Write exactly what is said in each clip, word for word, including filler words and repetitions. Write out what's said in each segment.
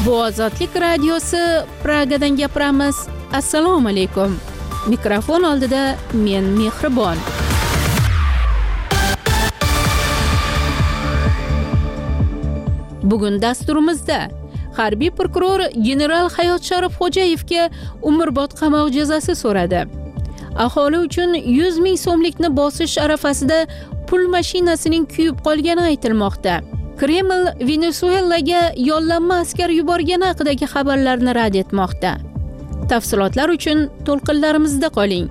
Bu Ozodlik radiosi, Pragadan gapiramiz. Assalomu alaykum. Mikrofon oldida men Mehribon. Bugun dasturimizda harbiy prokuror general Hayot Sharifxo'jayevga umrbod qamoq jazosi so'radi. Aholi uchun yuz ming so'mlikni bosish arafasida pul mashinasining kuyib qolgani aytilmoqda. Kreml Venesuelaga yollanma askar yuborgani haqidagi xabarlarni rad etmoqda. Tafsilotlar uchun to'lqinlarimizda qoling.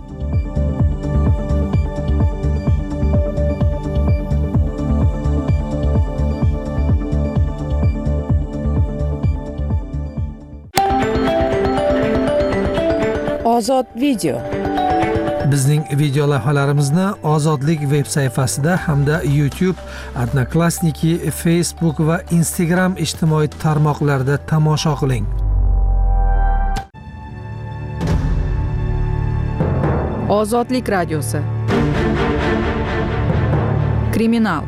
Ozod video. Bizning video lavhalarimizni Ozodlik veb sayfasida hamda YouTube, Odnoklassniki, Facebook va Instagram ijtimoiy tarmoqlarida tomosha qiling. Ozodlik radiosi. Kriminal.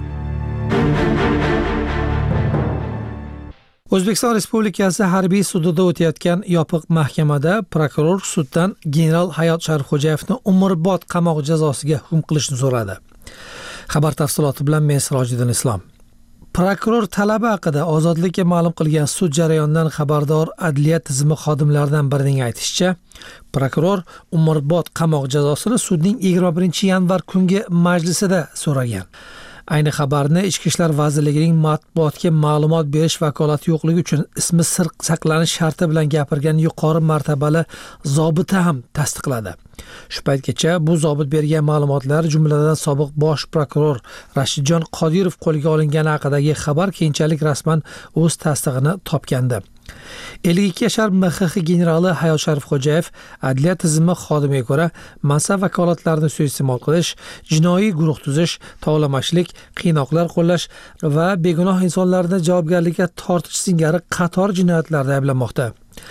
O'zbekiston Respublikasi harbiy sudida o'tayotgan yopiq mahkamada prokuror suddan general Hayot Sharifxo'jayevni umrbod qamoq jazosiga hukm qilishni so'radi. Xabar tafsiloti bilan men Sirojiddin Islom. Prokuror talabi haqida Ozodlikka ma'lum qilgan sud jarayonidan xabardor adliya tizimi xodimlaridan birining aytishicha, prokuror umrbod qamoq jazosini sudning yigirma birinchi yanvar kungi majlisida so'ragan. Ayni xabarni Ichki ishlar vazirligining matbuotga ma'lumot berish vakolati yo'qligi uchun ismi sir saqlanish sharti bilan gapirgan yuqori martabali zobita ham tasdiqladi. Shu paytgacha bu zobit bergan ma'lumotlar, jumladan sobiq bosh prokuror Rashidjon Qodirov qo'lga olingani haqidagi xabar keyinchalik rasman o'z tasdig'ini topgandi. ellik ikki yashar M X X generali Hayot Sharifxo'jayev adliya tizimi xodimiga ko'ra mansab vakolatlarini suiiste'mol qilish, jinoiy guruh tuzish, tovlamachilik, qiynoqlar qo'llash va begunoh insonlarni javobgarlikka tortish singari qator jinoyatlarda ayblanmoqda.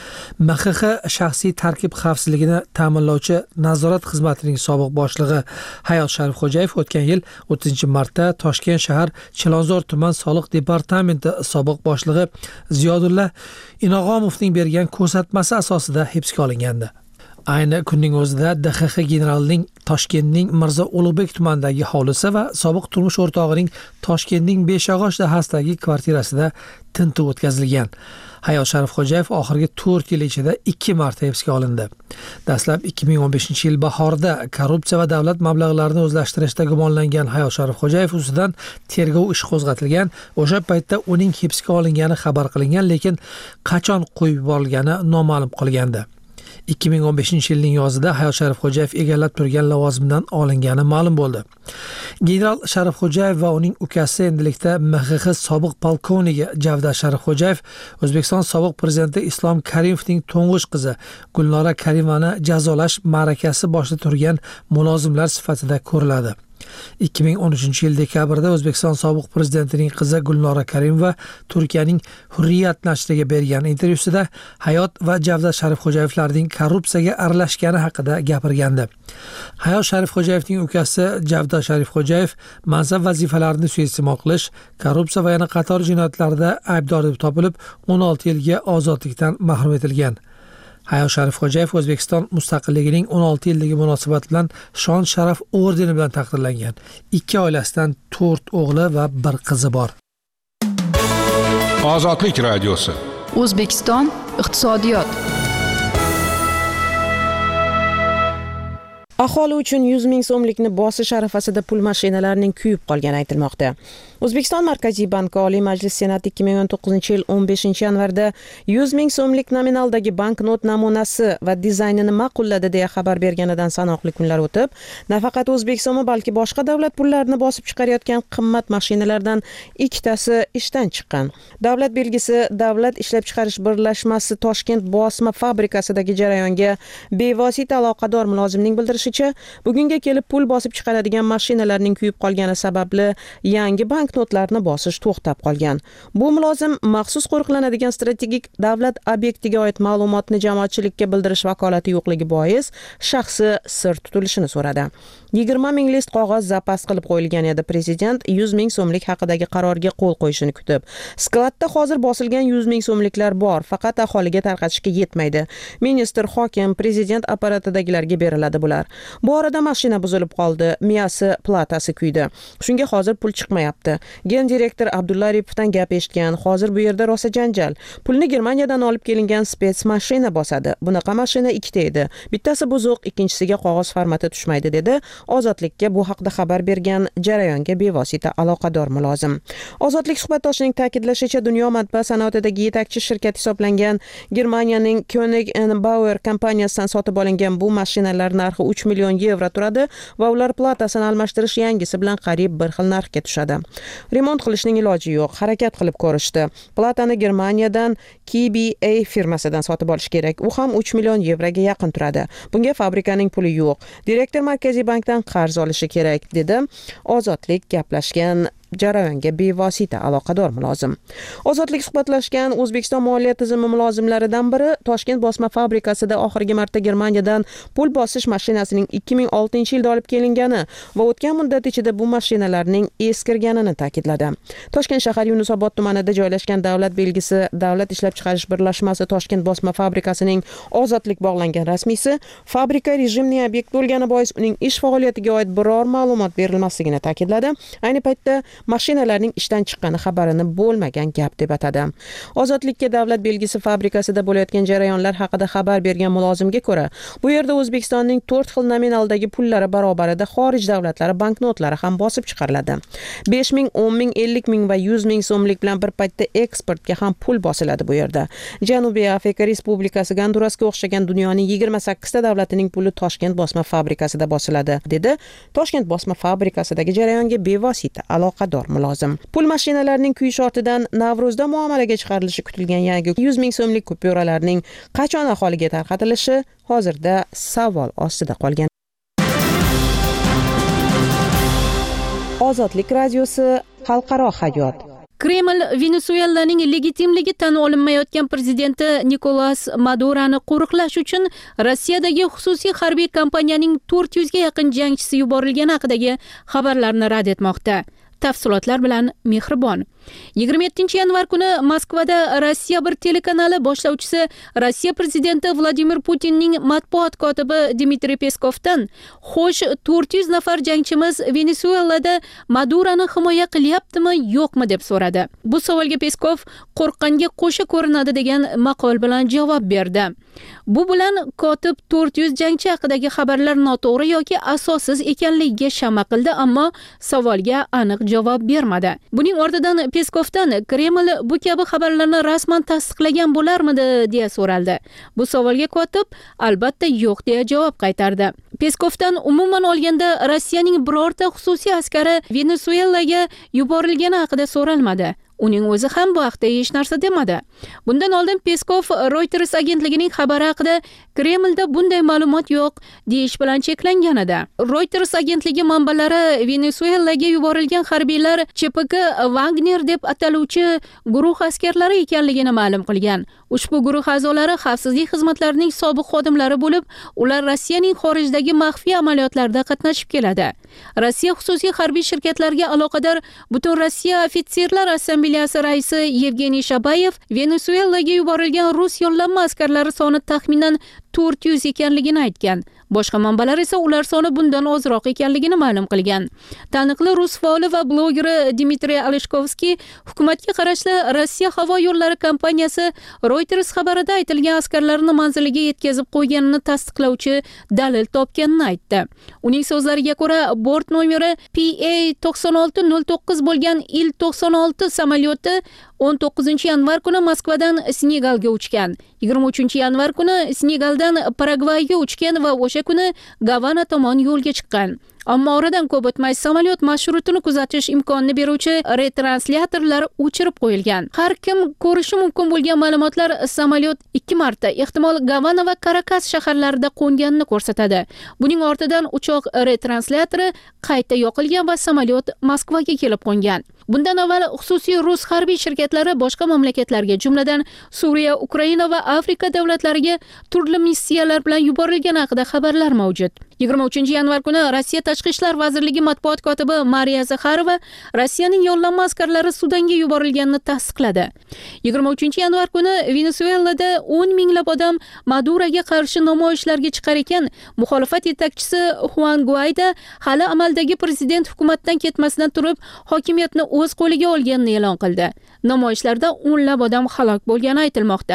M X X shaxsiy tarkib xavfsizligini ta'minlovchi nazorat xizmatining sobiq boshlig'i Hayot Sharifxo'jayev o'tgan yil o'ttizinchi martda Toshkent shahar Chilonzor tuman soliq departamenti sobiq boshlig'i Ziyodulla Inog'omovning bergan ko'rsatmasi asosida hibsga olingandi. Ayni kunning o'zida D X X generalining Toshkentning Mirzo Ulug'bek tumanidagi hovlisi va sobiq turmush o'rtog'ining Toshkentning Beshog'och dahasidagi kvartirasida tintuv o'tkazilgan. Hayot Sharifxo'jayev oxirgi to'rt yil ichida ikki marta hibsga olindi. Dastlab ikki ming o'n beshinchi yil bahorida korrupsiya va davlat mablag'larini o'zlashtirishda gumonlangan Hayot Sharifxo'jayev ustidan tergov ishi qo'zg'atilgan. O'sha paytda uning hibsga olingani xabar qilingan, lekin qachon qo'yib yuborilgani noma'lum qolgandi. ikki ming o'n beshinchi yilning yozida Hayot Sharifxo'jayev egallab turgan lavozimdan olingani ma'lum bo'ldi. General Sharifxo'jayev va uning ukasi endilikda M X X sobiq polkovniki Javdat Sharifxo'jayev O'zbekiston sobiq prezidenti Islom Karimovning to'ng'ich qizi Gulnora Karimani jazolash ma'rakasi boshida turgan mulozimlar sifatida ko'riladi. ikki ming o'n uchinchi yil dekabrda O'zbekiston sobiq prezidentining qizi Gulnora Karimova Turkiyaning Hurriyat nashriga bergan intervyusida Hayot va Javdat Sharifxo'jayevlarning korrupsiyaga aralashgani haqida gapirgandi. Hayot Sharifxo'jayevning ukasi Javdat Sharifxo'jayev mansab vazifalarini suiiste'mol qilish, korrupsiya va yana qator jinoyatlarda aybdor deb topilib, o'n olti yilga ozodlikdan mahrum etilgan. Hayot Sharifxo'jayev O'zbekiston mustaqilligining o'n olti yilligi munosabati bilan shon sharaf ordeni bilan taqdirlangan. Ikki oilasidan to'rt o'g'li va bir qizi bor. Ozodlik radiosi. O'zbekiston iqtisodiyot. Aholi uchun yuz ming so'mlikni bosish arafasida pul mashinalarining kuyib qolgani aytilmoqda. O'zbekiston Markaziy banki Oliy Majlis Senati ikki ming o'n to'qqizinchi yil o'n beshinchi yanvarda yuz ming so'mlik nominaldagi banknot namunasi va dizaynini ma'qulladi deya xabar berganidan sanoqli kunlar o'tib, nafaqat O'zbekistonmi, balki boshqa davlat pullarini bosib chiqarayotgan qimmat mashinalardan ikkitasi ishdan chiqqan. Davlat belgisi Davlat ishlab chiqarish birlashmasi Toshkent bosma fabrikasidagi jarayonga bevosita aloqador mulozimning bildirishi bo'yicha bugunga kelib pul bosib chiqaradigan mashinalarning kuyib qolgani sababli yangi bank banknotlarni bosish to'xtab qolgan. Bu mulozim maxsus qo'riqlanadigan strategik davlat obyektiga oid ma'lumotni jamoatchilikka bildirish vakolati yo'qligi bois shaxsi sir tutilishini so'radi. yigirma ming list qog'oz zapas qilib qo'yilgan edi. Prezident yuz ming so'mlik haqidagi qarorga qo'l qo'yishini kutib, skladda hozir bosilgan yuz ming so'mliklar bor, faqat aholiga tarqatishga yetmaydi. Ministr, hokim, prezident apparatidagilarga beriladi bular. Bu orada mashina buzilib qoldi, miyasi, platasi kuydi. Shunga hozir pul chiqmayapti. Gen direktor Abdulla Aripovdan gap eshitgan. Hozir bu yerda rosa janjal. Pulni Germaniyadan olib kelingan spets mashina bosadi. Bunaqa mashina ikkita edi. Bittasi buzuq, ikkinchisiga qog'oz formati tushmaydi dedi. Ozodlikka bu haqda xabar bergan jarayonga bevosita aloqador mulozim. Ozodlik suhbatdoshining ta'kidlashicha, dunyo matbaa sanoatidagi yetakchi shirkat hisoblangan Germaniyaning Koenig and Bauer kompaniyasidan sotib olingan bu mashinalar narxi uch million yevro turadi va ular platasini almashtirish yangisi bilan qariyb bir xil narxga tushadi. Remont qilishning iloji yo'q, harakat qilib ko'rishdi. Platani Germaniyadan K B A firmasidan sotib olish kerak. U ham uch million yevroga yaqin turadi. Bunga fabrikaning puli yo'q. Direktor Markaziy bankdan qarz olishi kerak, dedi Ozodlik gaplashgan jarayonga bevosita aloqador mulozim. Ozodlik suhbatlashgan O'zbekiston moliya tizimi mulozimlaridan biri Toshkent bosma fabrikasida oxirgi marta Germaniyadan pul bosish mashinasining ikki ming oltinchi yilda olib kelingani va o'tgan muddat ichida bu mashinalarning eskirganini ta'kidladi. Toshkent shahar Yunusobod tumanida joylashgan davlat belgisi Davlat ishlab chiqarish birlashmasi Toshkent bosma fabrikasining Ozodlik bog'langan rasmiysi fabrika rejimli obyekt bo'lgani bois uning ish faoliyatiga oid biror ma'lumot berilmasligini ta'kidladi. Ayni paytda mashinalarning ishdan chiqqani xabarini bo'lmagan gap deb atadi. Ozodlikka davlat belgisi fabrikasida bo'layotgan jarayonlar haqida xabar bergan mulozimga ko'ra, bu yerda O'zbekistonning to'rt xil nominaldagi pullari barobarida xorij davlatlari banknotlari ham bosib chiqariladi. besh ming, o'n ming, ellik ming va yuz ming so'mlik bilan bir paytda eksportga ham pul bosiladi bu yerda. Janubiy Afrika Respublikasi, Gondurasga o'xshagan dunyoning yigirma sakkizta davlatining puli Toshkent bosma fabrikasida bosiladi, dedi Toshkent bosma fabrikasidagi jarayonga bevosita aloqador mulozim. Pul mashinalarining kuyish ortidan Navruzda muomalaga chiqarilishi kutilgan yangi yuz ming so'mlik kupyuralarning qachon aholiga tarqatilishi hozirda savol ostida qolgan. Ozodlik radiosi, xalqaro hayot. Kreml Venesuelaning legitimligi tan olinmayotgan prezidenti Nikolas Maduroni qo'riqlash uchun Rossiyadagi xususiy harbiy kompaniyaning to'rt yuzga yaqin jangchisi yuborilgani haqidagi xabarlarni rad etmoqda. Tafsilotlar bilan Mehribon. yigirma yettinchi yanvar kuni Moskvada Rossiya bir telekanali boshlovchisi Rossiya prezidenti Vladimir Putinning matbuot kotibi Dmitriy Peskovdan "Xo'sh, to'rt yuz nafar jangchimiz Venesuelada Maduroni himoya qilyaptimi, yo'qmi?" deb so'radi. Bu savolga Peskov qo'rqqanga qo'sha ko'rinadi degan maqol bilan javob berdi. Bu bilan kotib to'rt yuz jangchi haqidagi xabarlar noto'g'ri yoki asossiz ekanligiga shama qildi, ammo savolga aniq javob bermadi. Buning ortidan Peskovdan Kreml bu kabi xabarlarni rasman tasdiqlagan bo'larmidi deya so'raldi. Bu savolga kotib albatta yo'q deya javob qaytardi. Peskovdan umuman olganda Rossiyaning birorta xususiy askari Venesuelaga yuborilgani haqida so'ralmadi. Uning o'zi ham bu haqda hech narsa demadi. Bundan oldin Peskov Reuters agentligining xabari haqida Kremlda bunday ma'lumot yo'q deyish bilan cheklangan edi. Reuters agentligi manbalari Venesuelaga yuborilgan harbiylar Ch P K Wagner deb ataluvchi guruh askarlari ekanligini ma'lum qilgan. Ushbu guruh a'zolari xavfsizlik xizmatlarining sobiq xodimlari bo'lib, ular Rossiyaning xorijdagi maxfiy amaliyotlarda qatnashib keladi. Rossiya xususiy harbiy shirkatlariga aloqador Butun Rossiya ofitserlar assambleyasi raisi Yevgeniy Shabayev Venesuelaga yuborilgan rus yo'llanma askarlari soni taxminan to'rt yuz ekanligini aytgan. Boshqa manbalar esa ular soni bundan ozroq ekanligini ma'lum qilgan. Taniqli rus faoli va blogeri Dmitriy Aleshkovskiy hukumatga qarashli Rossiya havo yo'llari kompaniyasi Reuters xabarida aytilgan askarlarni manziliga yetkazib qo'yganini tasdiqlovchi dalil topganini aytdi. Uning so'zlariga ko'ra, bort nomeri P A to'qson olti nol to'qqiz bo'lgan Il to'qson olti samolyoti o'n to'qqizinchi yanvar kuni Moskvadan Senegalga uchgan. yigirma uchinchi yanvar kuni Senegaldan Paragvayga uchgan va o'sha kuni Gavana tomon yo'lga chiqqan. Ammo oradan ko'p o'tmay samolyot marshrutini kuzatish imkonini beruvchi retranslyatorlar o'chirib qo'yilgan. Har kim ko'rishi mumkin bo'lgan ma'lumotlar samolyot ikki marta ehtimol Gavana va Karakas shaharlarida qo'nganini ko'rsatadi. Buning ortidan uchoq retransляторi qayta yoqilgan va samolyot Moskvaga kelib qo'ngan. Bundan avval xususiy rus harbiy shirkatlari boshqa mamlakatlarga, jumladan Suriya, Ukraina va Afrika davlatlariga turli missiyalar bilan yuborilgani haqida xabarlar mavjud. yigirma uchinchi yanvar kuni Rossiya Tashqi ishlar vazirligi matbuot kotibi Mariya Zakharova Rossiyaning yollanma askarlari Sudanga yuborilganini tasdiqladi. yigirma uchinchi yanvar kuni Venesuelada o'n minglab odam Maduroga qarshi namoyishlarga chiqar ekan, muxolifat yetakchisi Juan Guaido hali amaldagi prezident hukumatdan ketmasidan turib, hokimiyatni o'z qo'liga olganini e'lon qildi. Namoyishlarda o'nlab odam halok bo'lgani aytilmoqda.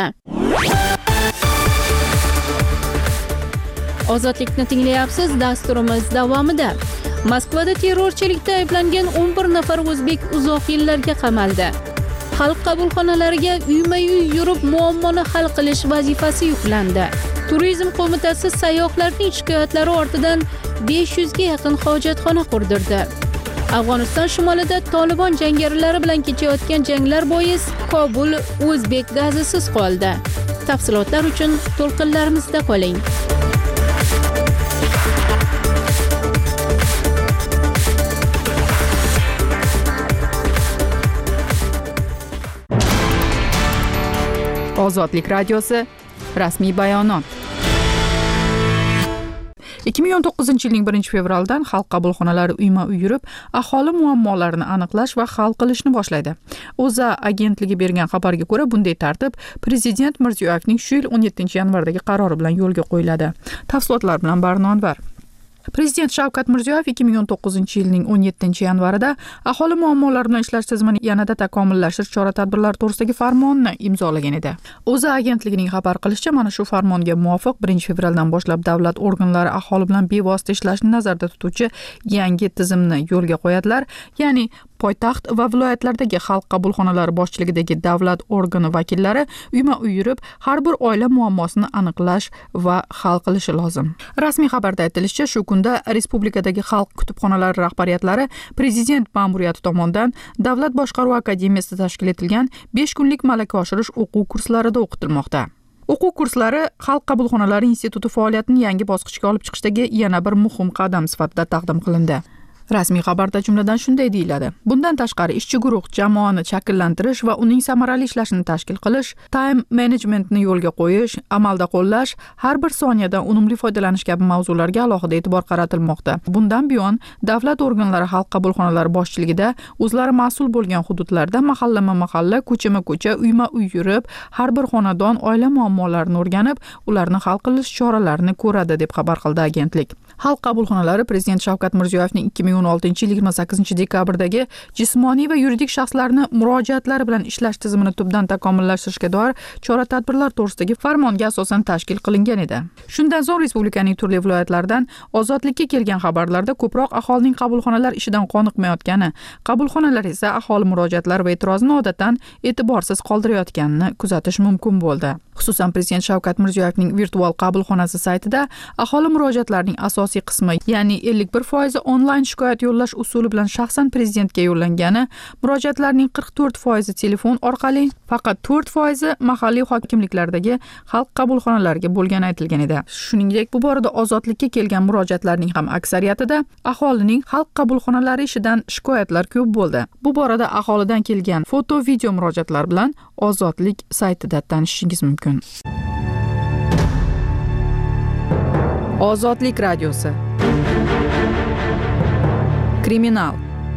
Ozodlikni tinglayapsiz, dasturimiz davomida. Moskvada terrorchilikda ayblangan o'n bir nafar o'zbek uzoq yillarga qamaldi. Xalq qabulxonalariga uyma-uy yurib muammoni hal qilish vazifasi yuklandi. Turizm qo'mitasi sayyohlarning shikoyatlari ortidan besh yuzga yaqin hojatxona qurdirdi. Afg'oniston shimolida Tolibon jangarilari bilan kechayotgan janglar bois Kobul o'zbek gazisiz qoldi. Tafsilotlar uchun to'lqinlarimizda qoling. Ozodlik radiosi rasmiy bayonot. ikki ming o'n to'qqizinchi yilning birinchi fevralidan xalq qabulxonalari uyma-uy yurib, aholi muammolarini aniqlash va hal qilishni boshlaydi. O'zA agentligi bergan xabarga ko'ra, bunday tartib Prezident Mirziyoyevning shu yil o'n yettinchi yanvardagi qarori bilan yo'lga qo'yiladi. Tafsilotlar bilan Barno Anvar. Prezident Shavkat Mirziyoyev ikki ming o'n to'qqizinchi yilning o'n yettinchi yanvarida aholi muammolari bilan ishlash tizimini yanada takomillashtirish chora-tadbirlari to'g'risidagi farmonni imzolagan edi. O'zA agentligining xabar qilishicha, mana shu farmonga muvofiq birinchi fevraldan boshlab davlat organlari aholi bilan bevosita ishlashni nazarda tutuvchi yangi tizimni yo'lga qo'yadilar, ya'ni poytaxt va viloyatlardagi xalq qabulxonalari boshchiligidagi davlat organi vakillari uyma-uy yurib, har bir oila muammosini aniqlash va hal qilishi lozim. Rasmiy xabarda aytilishicha, shu kunda respublikadagi xalq kutubxonalari rahbariyatlari prezident ma'muriyati tomonidan Davlat boshqaruvi akademiyasida tashkil etilgan besh kunlik malaka oshirish o'quv kurslarida o'qitilmoqda. O'quv kurslari xalq qabulxonalari instituti faoliyatini yangi bosqichga olib chiqishdagi yana bir muhim qadam sifatida taqdim qilindi. Rasmiy xabarda jumladan shunday deyiladi. Bundan tashqari ishchi guruh jamoani shakllantirish va uning samarali ishlashini tashkil qilish, time managementni yo'lga qo'yish, amalda qo'llash, har bir soniyadan unumli foydalanish kabi mavzularga alohida e'tibor qaratilmoqda. Bundan buyon davlat organlari xalq qabulxonalari boshchiligida o'zlari mas'ul bo'lgan hududlarda mahallama-mahalla, ko'chama-ko'cha, uyma-uy yurib, har bir xonadon oila muammolarini o'rganib, ularni hal qilish choralarini ko'radi deb xabar qildi agentlik. Xalq qabulxonalari Prezident Shavkat Mirziyoyevning ikki ming o'n oltinchi yil yigirma sakkizinchi dekabrdagi jismoniy va yuridik shaxslarni murojaatlari bilan ishlash tizimini tubdan takomillashtirishga doir chora-tadbirlar to'g'risidagi farmonga asosan tashkil qilingan edi. Shundan so'ng respublikaning turli viloyatlaridan ozodlikka kelgan xabarlarda ko'proq aholining qabulxonalar ishidan qoniqmayotgani, qabulxonalar esa aholi murojaatlari va e'tirozini odatdan e'tiborsiz qoldirayotganini kuzatish mumkin bo'ldi. Xususan, Prezident Shavkat Mirziyoyevning virtual qabulxonasi saytida aholi murojaatlarining asosiy qismi, ya'ni ellik bir foiz onlayn shikoyat yo'llash usuli bilan shaxsan prezidentga yo'llangani, murojaatlarning qirq to'rt foiz telefon orqali, faqat to'rt foiz mahalliy hokimliklardagi xalq qabulxonalariga bo'lgani aytilgan edi. Shuningdek, bu borada ozodlikka kelgan murojaatlarning ham aksariyatida aholining xalq qabulxonalari ishidan shikoyatlar ko'p bo'ldi. Bu borada aholidan kelgan foto, video murojaatlar bilan Ozodlik saytida tanishishingiz mumkin. Ozodlik radiosi. Kriminal.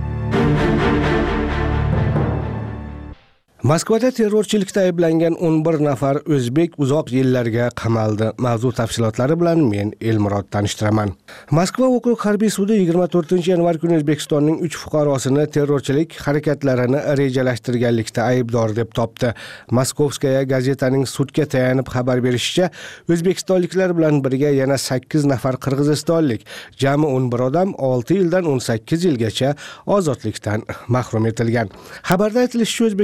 Moskvada terrorchilikda ayblangan o'n bir nafar o'zbek uzoq yillarga qamaldi. Mavzu tafsilotlari bilan men Elmurod tanishtiraman. Moskva okrug harbiy sudi yigirma to'rtinchi yanvar kuni O'zbekistonning uch fuqarosini terrorchilik harakatlarini rejalashtirganlikda aybdor deb topdi. Moskovskaya gazetaning sudga tayanib xabar berishicha, O'zbekistonliklar bilan birga yana sakkiz nafar qirg'izistonlik, jami o'n bir odam olti yildan o'n sakkiz yilgacha ozodlikdan mahrum etilgan. Xabarda aytilishicha, O'zbekiston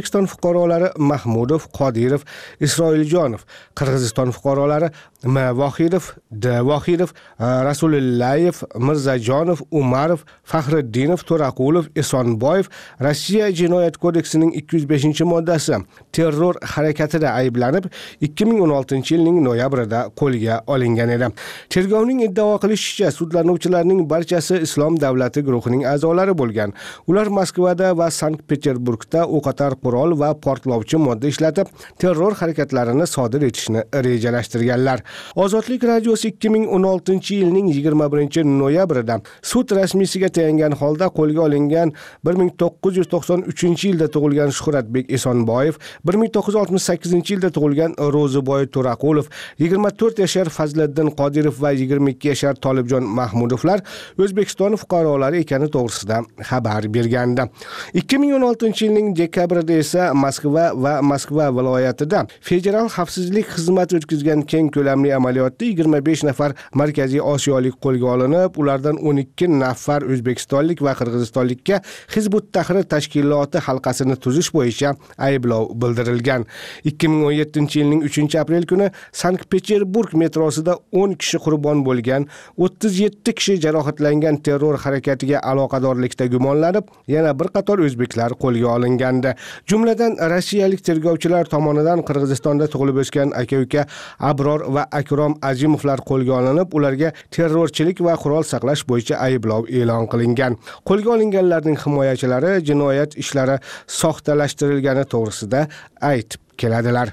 fuqarolari Mahmudov, Qodirov, Isroiljonov, Qirg'iziston fuqarolari M. Vohidov, D. Vohidov, Rasulillayev, Mirzajonov, Umarov, Faxriddinov, To'raqulov, Esonboyev Rossiya Jinoyat kodeksining ikki yuz beshinchi moddasi terror harakatida ayblanib ikki ming o'n oltinchi yilning noyabrida qo'lga olingan edi. Tergovning iddao qilishicha, sudlanuvchilarning barchasi Islom davlati guruhining a'zolari bo'lgan. Ular Moskvada va Sankt-Peterburgda o'qotar qurol va portlovchi modda ishlatib, terror harakatlarini sodir etishni rejalashtirganlar. Ozodlik radiosi ikki ming o'n oltinchi yilning yigirma birinchi noyabrida sud rasmiysiga tayangan holda qo'lga olingan bir ming to'qqiz yuz to'qson uchinchi yilda tug'ilgan Shuhratbek Esonboyev, bir ming to'qqiz yuz oltmish sakkizinchi yilda tug'ilgan Ro'ziboy To'raqulov, yigirma to'rt yashar Fazliddin Qodirov va yigirma ikki yashar Tolibjon Mahmudovlar O'zbekiston fuqarolari ekani to'g'risida xabar bergandi. ikki ming o'n oltinchi yilning dekabrida esa Moskva va Moskva viloyatida Federal xavfsizlik xizmati o'tkazgan keng ko'lamli amaliyotda yigirma besh nafar Markaziy Osiyolik qo'lga olinib, ulardan o'n ikki nafar O'zbekistonlik va Qirg'izistonlikka Hizbut Tahrir tashkiloti halqasini tuzish bo'yicha ayblov bildirilgan. ikki ming o'n yettinchi yilning uchinchi aprel kuni Sankt-Peterburg metrosida o'n kishi qurbon bo'lgan, o'ttiz yetti kishi jarohatlangan terror harakatiga aloqadorlikda gumonlanib, yana bir qator o'zbeklar qo'lga olingandi. Jumladan rossiyalik tergovchilar tomonidan Qirg'izistonda tug'ilib o'sgan aka-uka Abror va Akrom Azimovlar qo'lga olinib, ularga terrorchilik va qurol saqlash bo'yicha ayblov e'lon qilingan. Qo'lga olinganlarning himoyachilari jinoyat ishlari soxtalashtirilgani to'g'risida aytib keladilar.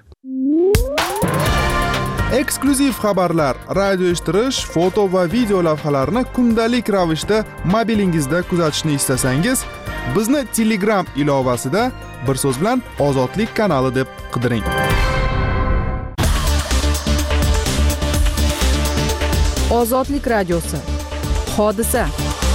Eksklyuziv xabarlar, radio eshittirish, foto va video lavhalarni kundalik ravishda mobilingizda kuzatishni istasangiz, bizni Telegram ilovasida bir so'z bilan Ozodlik kanali deb qidiring. Ozodlik radiosi. Hodisa.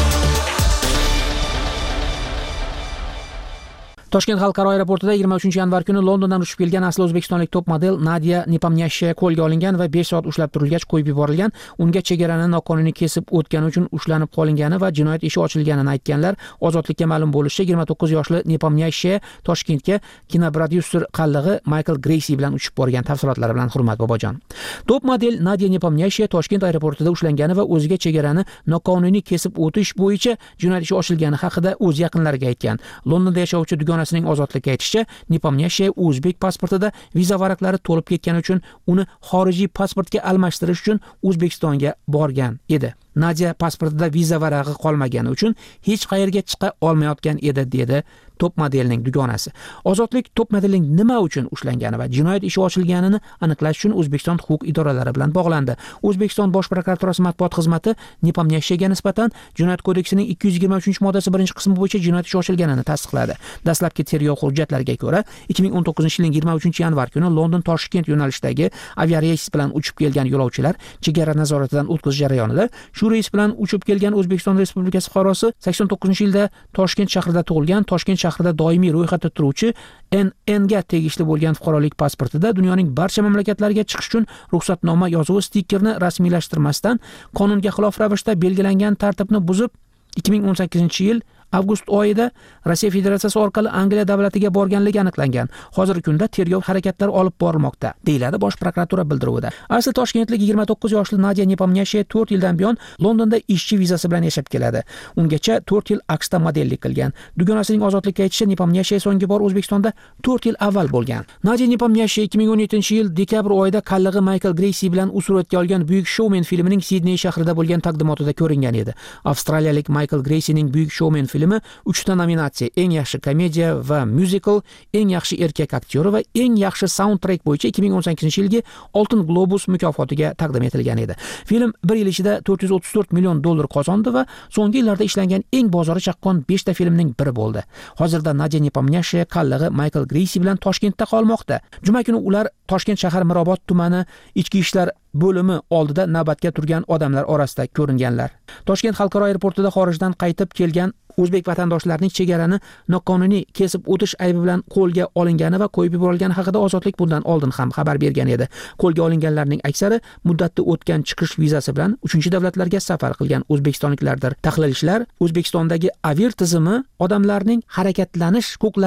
Toshkent xalqaro aeroportida yigirma uchinchi yanvar kuni Londondan uchib kelgan asli o'zbekistonlik top model Nadia Nepomniashchaya qo'lga olingan va besh soat ushlab turilgach qo'yib yuborilgan. Unga chegarani noqonuniy kesib o'tgani uchun ushlanib qolingani va jinoyat ishi ochilganini aytganlar. Ozodlikka ma'lum bo'lishicha, yigirma to'qqiz yoshli Nepomniashchaya Toshkentga kinoprodyuser qallig'i Michael Greysi bilan uchib borgan. Tafsilotlari bilan Hurmat bobojon. Top model Nadia Nepomniashchaya Toshkent aeroportida ushlangani va o'ziga chegarani noqonuniy kesib o'tish bo'yicha jinoyat ishi ochilgani haqida o'z yaqinlariga aytgan. Londonda yashovchi dugonasining Ozodlikka aytishicha, Nepomniashchaya o'zbek pasportida viza varaqlari to'lib ketgani uchun uni xorijiy pasportga almashtirish uchun O'zbekistonga borgan edi. Nadia pasportida viza varag'i qolmagani uchun hech qayerga chiqa olmayotgan edi, dedi top modelning dugonasi. Ozodlik top modelning nima uchun ushlangani va jinoyat ishi ochilganini aniqlash uchun O'zbekiston huquq idoralari bilan bog'landi. O'zbekiston Bosh prokuraturasi matbuot xizmati Nepomniashchayaga nisbatan Jinoyat kodeksining ikki yuz yigirma uchinchi moddasi birinchi qismi bo'yicha jinoyat ishi ochilganini tasdiqladi. Dastlabki tergov hujjatlariga ko'ra, ikki ming o'n to'qqizinchi yilning yigirma uchinchi yanvar kuni London Toshkent yo'nalishidagi aviareys bilan uchib kelgan yo'lovchilar chegara nazoratidan o'tkazish jarayonida shu reys bilan uchib kelgan O'zbekiston Respublikasi fuqarosi sakson to'qqizinchi yilda Toshkent shahrida tug'ilgan, Toshkent shahrida doimiy ro'yxatda turuvchi N N ga tegishli bo'lgan fuqarolik pasportida dunyoning barcha mamlakatlariga chiqish uchun ruxsatnoma yozuvi stikerni rasmiylashtirmasdan qonunga xilof ravishda belgilangan tartibni buzib ikki ming o'n sakkizinchi yil avgust oyida Rossiya Federatsiyasi orqali Angliya davlatiga borganligi aniqlangan. Hozirgi kunda tergov harakatlari olib borilmoqda, deyiladi Bosh prokuratura bildiruvida. Asli toshkentlik yigirma to'qqiz yoshli Nadia Nepomniashchaya to'rt yildan buyon Londonda ishchi vizasi bilan yashab keladi. Ungacha to'rt yil AQShda modellik qilgan. Dugonasining Ozodlikka aytishicha, Nepomniashchaya so'nggi bor O'zbekistonda to'rt yil avval bo'lgan. Nadia Nepomniashchaya ikki ming o'n yettinchi yil dekabr oyida qallig'i Michael Greysi bilan u suratga olgan Buyuk Showman filmining Sidney shahrida bo'lgan taqdimotida ko'ringan edi. Avstraliyalik Michael Greysining Buyuk Showman filmi uchta nominatsiya: eng yaxshi komediya va musical, eng yaxshi erkak aktyori va eng yaxshi soundtrack bo'yicha ikki ming o'n sakkizinchi yilgi Oltin Globus mukofotiga taqdim etilgan edi. Film bir yil ichida to'rt yuz o'ttiz to'rt million dollar qozondi va so'nggi yillarda ishlangan eng bozori chaqqon beshta filmning biri bo'ldi. Hozirda Nadia Nepomniashchaya qallig'i Michael Greysi bilan Toshkentda qolmoqda. Juma kuni ular Toshkent shahar Mirobod tumani ichki ishlar bo'limi oldida navbatga turgan odamlar orasida ko'ringanlar. Toshkent xalqaro aeroportida xorijdan qaytib kelgan o'zbek vatandoshlarning chegarani noqonuniy kesib o'tish aybi bilan qo'lga olingani va qo'yib yuborilgani haqida Ozodlik bundan oldin ham xabar bergan edi. Qo'lga olinganlarning aksari muddatda o'tgan chiqish vizasi bilan uchinchi davlatlarga safar qilgan o'zbekistonliklardir. Tahlilchilar O'zbekistondagi avir tizimi odamlarning harakatlanish huquqlarini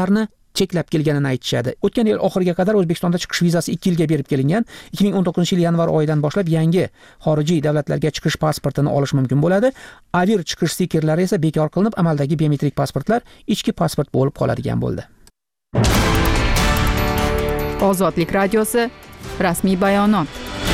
cheklab kelganini aytishadi. O'tgan yil oxiriga qadar O'zbekistonda chiqish vizasi ikki yilga berib kelingan. ikki ming o'n to'qqizinchi yil yanvar oyidan boshlab yangi xorijiy davlatlarga chiqish pasportini olish mumkin bo'ladi. Avir chiqish stikerlari esa bekor qilinib, amaldagi biometrik pasportlar ichki pasport bo'lib qoladigan bo'ldi. Ozodlik radiosi rasmiy bayonot.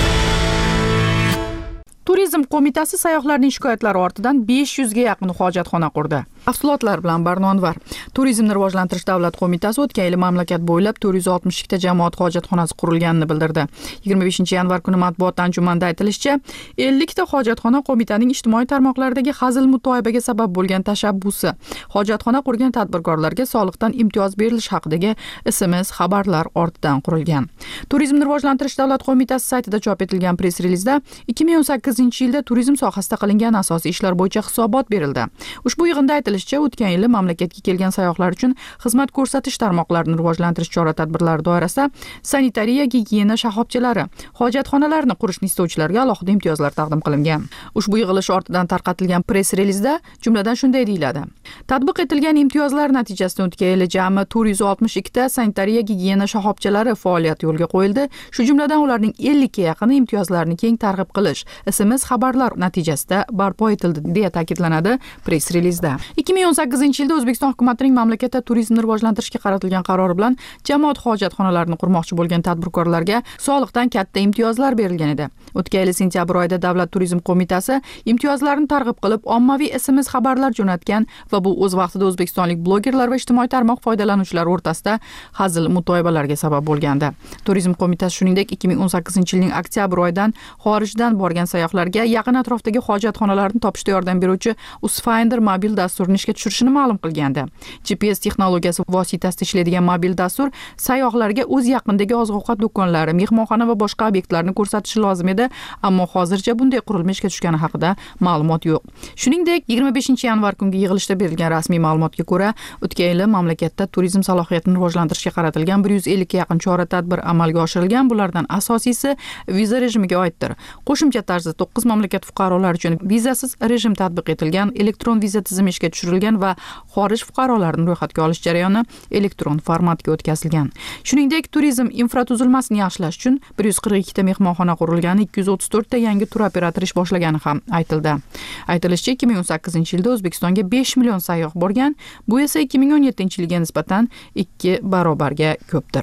Turizm qo'mitasi sayyohlarning shikoyatlari ortidan besh yuzga yaqin hojatxona qurdi. Tafsilotlar bilan Barnonvar. Turizmni rivojlantirish davlat qo'mitasi o'tgan yil mamlakat bo'ylab to'rt yuz oltmish ikkita jamoat hojatxonasi qurilganini bildirdi. yigirma beshinchi yanvar kuni matbuot anjumanida aytilishicha, ellik ta hojatxona qo'mitaning ijtimoiy tarmoqlardagi hazil mutoyibaga sabab bo'lgan tashabbusi. Hojatxona qurgan tadbirkorlarga soliqdan imtiyoz berilish haqidagi S M S xabarlar ortidan qurilgan. Turizmni rivojlantirish davlat qo'mitasi saytida chop etilgan press-relizda ikki ming o'n sakkizinchi yilda turizm sohasida qilingan asosiy ishlar bo'yicha hisobot berildi. Ushbu yig'inda aytilishicha, o'tgan yili mamlakatga kelgan sayyohlar uchun xizmat ko'rsatish tarmoqlarini rivojlantirish chora-tadbirlari doirasida sanitariya, gigiyena shoxobchalari, hojatxonalarni qurishni istovchilarga alohida imtiyozlar taqdim qilingan. Ushbu yig'ilish ortidan tarqatilgan press-relizda jumladan shunday deyiladi: Tatbiq etilgan imtiyozlar natijasida o'tgan yili jami to'rt yuz oltmish ikkita sanitariya, gigiyena shoxobchalari faoliyati yo'lga qo'yildi. Shu jumladan ularning ellik ga yaqini imtiyozlarni keng targ'ib qilish S M S xabarlar natijasida barpo etildi, deya ta'kidlanadi press-relizda. ikki ming o'n sakkizinchi yilda O'zbekiston hukumatining mamlakatda turizmni rivojlantirishga qaratilgan qarori bilan jamoat hojatxonalarini qurmoqchi bo'lgan tadbirkorlarga soliqdan katta imtiyozlar berilgan edi. O'tgan yil sentyabr oyida Davlat turizm qo'mitasi imtiyozlarni targ'ib qilib, ommaviy S M S xabarlar jo'natgan va bu o'z vaqtida o'zbekistonlik blogerlar va ijtimoiy tarmoq foydalanuvchilari o'rtasida hazil mutoyibalarga sabab bo'lgandi. Turizm qo'mitasi shuningdek ikki ming o'n sakkizinchi yilning oktyabr oyidan xorijdan borgan sayyohlarga yaqin atrofdagi hojatxonalarni topishda yordam beruvchi Usfinder mobil dasturini ishga tushirishini ma'lum qilgandi. G P S texnologiyasi vositasida ishlaydigan mobil dastur sayyohlarga o'z yaqinidagi oziq-ovqat do'konlari, mehmonxona va boshqa obyektlarni ko'rsatishi lozim edi, ammo hozircha bunday qurilma ishga tushgani haqida ma'lumot yo'q. Shuningdek, yigirma beshinchi yanvar kungi yig'ilishda berilgan rasmiy ma'lumotga ko'ra, o'tgan yili mamlakatda turizm salohiyatini rivojlantirishga qaratilgan bir yuz ellik ga yaqin chora-tadbir amalga oshirilgan. Bulardan asosiysi viza rejimiga oiddir. Qo'shimcha tarzda to'qqiz mamlakat fuqarolari uchun vizasiz rejim tatbiq etilgan, elektron viza tizimi ishga tushirilgan va xorij fuqarolarini ro'yxatga olish jarayoni elektron formatga o'tkazilgan. Shuningdek, turizm infratuzilmasini yaxshilash uchun bir yuz qirq ikkita mehmonxona qurilgani, ikki yuz o'ttiz to'rt ta yangi tur operatori ish boshlagani ham aytildi. Aytilishicha, ikki ming o'n sakkizinchi yilda O'zbekistonga besh million sayyoh borgan, bu esa ikki ming o'n yettinchi yilga nisbatan ikki barobarga ko'pdir.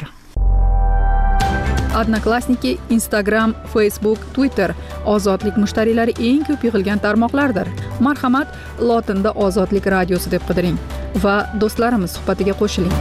Odnoklassniki, Instagram, Facebook, Twitter ozodlik mushtariylari eng ko'p yig'ilgan tarmoqlardir. Marhamat, lotinda Ozodlik radiosi deb qidiring va do'stlarimiz suhbatiga qo'shiling.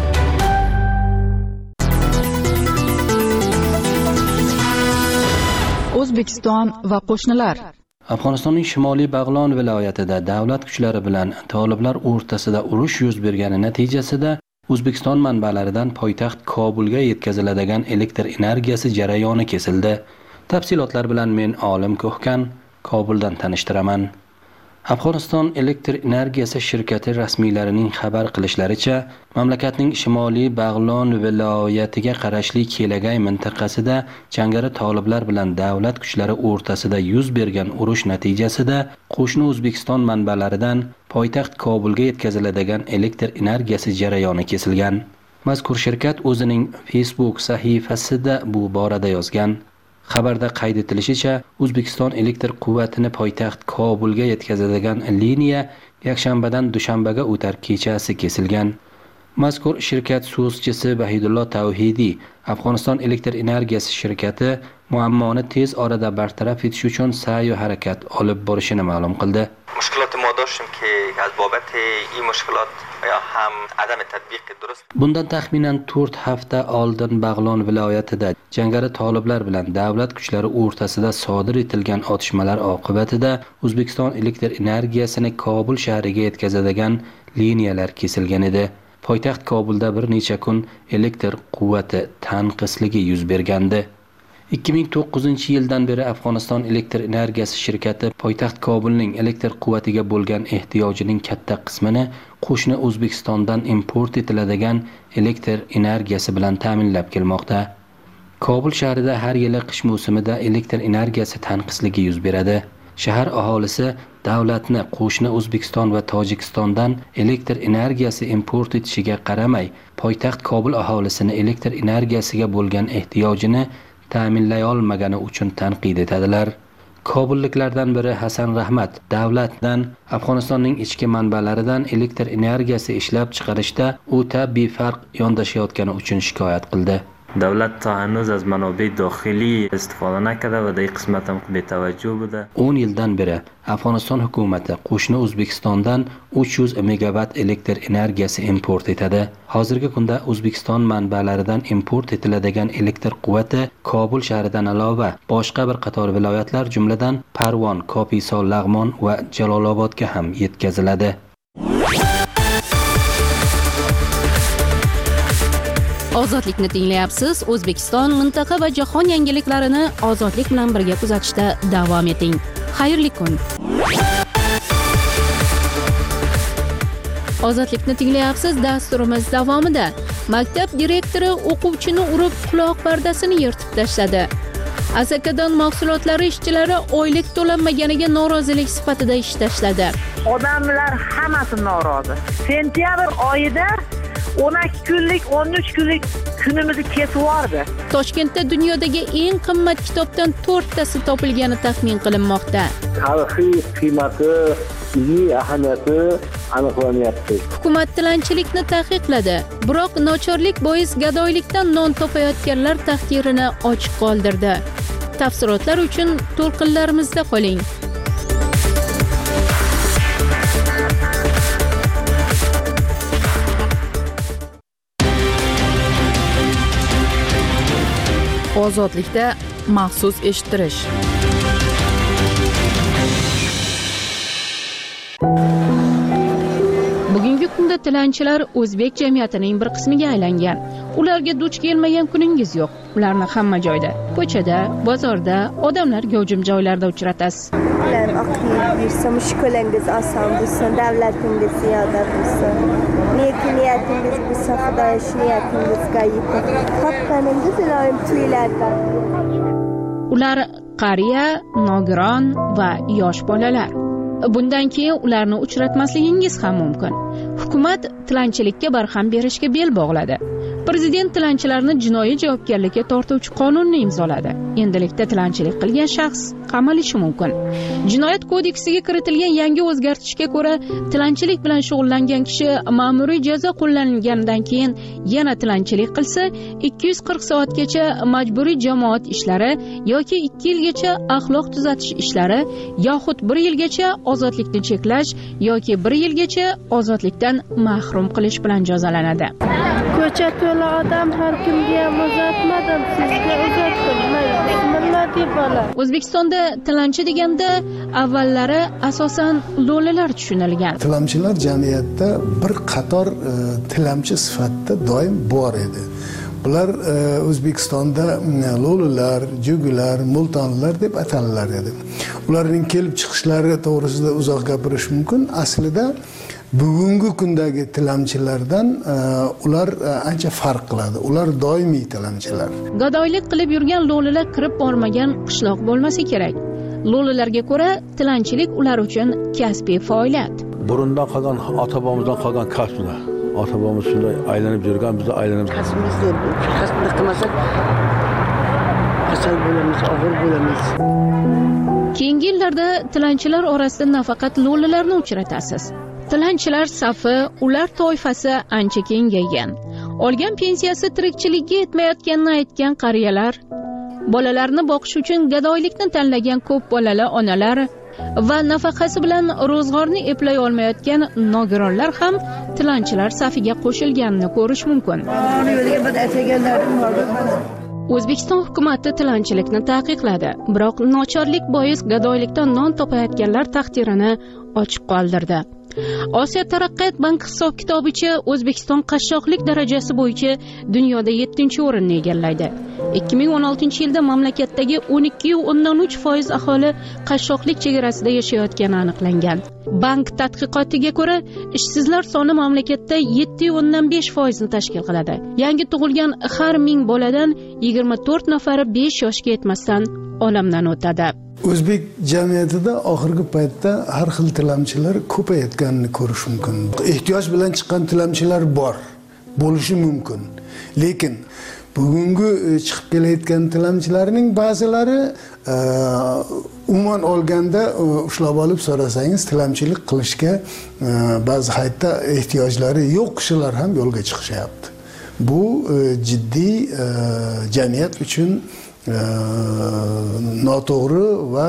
O'zbekiston va qo'shnilar. Afg'onistonning Shimoliy Bag'lon viloyatida davlat kuchlari bilan toliblar o'rtasida urush yuz bergani natijasida O'zbekiston manbalaridan poytaxt Kobulga yetkaziladigan elektr energiyasi jarayoni kesildi. Tafsilotlar bilan men Olim Ko'hkan Kobuldan tanishtiraman. Afg'oniston elektr energiyasi shirkati rasmiylarining xabar qilishlaricha, mamlakatning Shimoliy Bag'lon viloyatiga qarashli Kelagay mintaqasida jangari toliblar bilan davlat kuchlari o'rtasida yuz bergan urush natijasida qo'shni O'zbekiston manbalaridan poytaxt Kobulga yetkaziladigan elektr energiyasi jarayoni kesilgan. Mazkur shirkat o'zining Facebook sahifasida bu borada yozgan. Xabarda qayd etilishicha, O'zbekiston elektr quvvatini poytaxt Kobulga yetkazadigan liniya yakshanbadan dushanbaga o'tar kechasi kesilgan. Mazkur shirkat so'zchisi Bahidullo Tavhidiy Afg'oniston elektr energiyasi shirkati muammoni tez orada bartaraf etish uchun sa'y va harakat olib borishini ma'lum qildi. مشکلات ما داشتیم که از بابت این مشکلات یا هم عدم تطبیق درست Bundan taxminan to'rt hafta oldin Bag'lon viloyatida jangari toliblar bilan davlat kuchlari o'rtasida sodir etilgan otishmalar oqibatida O'zbekiston elektr energiyasini Kobul shahriga yetkazadigan liniyalar kesilgan edi. Poytaxt Kobulda bir necha kun elektr quvvati tanqisligi yuz bergandi. ikki ming to'qqizinchi yildan beri Afg'oniston elektr energiyasi shirkati poytaxt Kobulning elektr quvvatiga bo'lgan ehtiyojining katta qismini qo'shni O'zbekistondan import etiladigan elektr energiyasi bilan ta'minlab kelmoqda. Kobul shahrida har yili qish mavsumida elektr energiyasi tanqisligi yuz beradi. shahar aholisi davlatni qo'shni O'zbekiston va Tojikistondan elektr energiyasi import etishiga qaramay, poytaxt Kobul aholisini elektr energiyasiga bo'lgan ehtiyojini ta'minlay olmagani uchun tanqid etadilar. Kobulliklardan biri Hasan Rahmat davlatdan Afg'onistonning ichki manbalaridan elektr energiyasi ishlab chiqarishda o'ta befarq yondashayotgani uchun shikoyat qildi. Davlat ta hanuz az manobe daxiliy istifoda nakirdi va day qismat ham betavajjuh budi. o'n yildan beri Afg'oniston hukumati qo'shni O'zbekistondan uch yuz megavat elektr energiyasi import etadi. Hozirgi kunda O'zbekiston manbalaridan import etiladigan elektr quvvati Kobul shahridan alova boshqa bir qator viloyatlar, jumladan Parvon, Kopisol, Lag'mon va Jalolobodga ham yetkaziladi. Ozodlikni tinglayapsiz. O'zbekiston, mintaqa va jahon yangiliklarini ozodlik bilan birga kuzatishda davom eting. Xayrli kun. Ozodlikni tinglayapsiz. Dasturimiz davomida maktab direktori o'quvchini urib quloq pardasini yirtib tashladi. Asakadan mahsulotlari ishchilari oylik to'lanmaganiga norozilik sifatida ish tashladi. Odamlar hammasi norozi. Sentyabr oyida o'n ikki kunlik, o'n uch kunlik kunimizni kesib yubordi. Toshkentda dunyodagi eng qimmat kitobdan to'rttasi topilgani taxmin qilinmoqda. Tarixiy qiymati, ilmiy ahamiyati aniqlanyapti. Hukumat tilanchilikni taqiqladi, biroq nochorlik bois gadoylikdan non topayotganlar taqdirini ochiq qoldirdi. Tafsilotlar uchun to'lqinlarimizda qoling. Ozodlikda maxsus eshittirish. Bugungi kunda tilanchilar o'zbek jamiyatining bir qismiga aylangan. Ularga duch kelmagan kuningiz yo'q. Ularni hamma joyda, ko'chada, bozorda, odamlar gavjum joylarda uchratasiz. Ular oqiyib yursa, mushkulangiz oson bo'lsin, davlatingiz ziyoda bo'lsin. Neki niyatingiz bo'lsa, Xudoy shu niyatingizga yetib, topganingiz iloyim tuylardan. Ular qariya, nogiron va yosh bolalar. Bundan keyin ularni uchratmasligingiz ham mumkin. Hukumat tilanchilikka barham berishga bel bog'ladi. Prezident tilanchilarni jinoiy javobgarlikka tortuvchi qonunni imzoladi. Endilikda tilanchilik qilgan shaxs qamalishi mumkin. Jinoyat kodeksiga kiritilgan yangi o'zgartishga ko'ra, tilanchilik bilan shug'ullangan kishi ma'muriy jazo qo'llanilganidan keyin yana tilanchilik qilsa, ikki yuz qirq soatgacha majburiy jamoat ishlari yoki ikki yilgacha axloq tuzatish ishlari yoxud bir yilgacha ozodlikni cheklash yoki bir yilgacha ozodlikdan mahrum qilish bilan jazolanadi. Ko'cha to'la odam, har kimga ham uzatmadim, sizga uzatdim. Bismillah deb bola. O'zbekistonda tilanchi deganda avvallari asosan lo'lilar tushunilgan. Tilamchilar jamiyatda bir qator e, tilamchi sifatida doim bor edi. Bular e, O'zbekistonda lo'lilar, jugular, multonlar deb atalinar edi. Ularning kelib chiqishlari to'g'risida uzoq gapirish mumkin. Aslida bugungi kundagi tilamchilardan uh, ular uh, ancha farq qiladi. Ular doimiy tilamchilar. Gadoylik qilib yurgan lo'lilar kirib bormagan qishloq bo'lmasa kerak. Lo'lilarga ko'ra, tilanchilik ular uchun kasbiy faoliyat. Burundan qolgan, ota-bobomizdan qolgan kasblar. Ota-bobomiz shunday aylanib yurgan, biz aylanib kasbimiz deb, kasbni qilmasak kasal bo'lamiz, og'ir bo'lamiz. Keyingi yillarda tilanchilar orasida nafaqat lo'lilarni uchratasiz. Tilanchilar safi, ular toifasi ancha kengaygan. Olgan pensiyasi tirikchilikka yetmayotganini aytgan qariyalar, bolalarni boqish uchun gadoylikni tanlagan ko'p bolali onalar va nafaqasi bilan ro'zg'orni eplay olmayotgan nogironlar ham tilanchilar safiga qo'shilganini ko'rish mumkin. O'zbekiston hukumati tilanchilikni taqiqladi, biroq nochorlik bois gadoylikdan non topayotganlar taqdirini ochiq qoldirdi. Osiyo taraqqiyot banki hisob-kitobicha O'zbekiston qashshoqlik darajasi bo'yicha dunyoda yettinchi o'rinni egallaydi. ikki ming o'n oltinchi yilda mamlakatdagi o'n ikki nuqta o'ndan uch foiz aholi qashshoqlik chegarasida yashayotgani aniqlangan. Bank tadqiqotiga ko'ra, ishsizlar soni mamlakatda yetti nuqta o'ndan besh foizni tashkil qiladi. Yangi tug'ilgan har ming boladan yigirma to'rt nafari besh yoshga yetmasdan olamdan o'tadi. O'zbek jamiyatida oxirgi paytda har xil tilamchilar ko'payayotganini ko'rish mumkin. Ehtiyoj bilan chiqqan tilamchilar bor, bo'lishi mumkin. Lekin bugungi chiqib kelayotgan tilamchilarning ba'zilari umuman olganda ushlab olib so'rasangiz tilamchilik qilishga ba'zi haytda ehtiyojlari yo'q kishilar ham yo'lga chiqishyapti. Bu jiddiy jamiyat uchun noto'g'ri va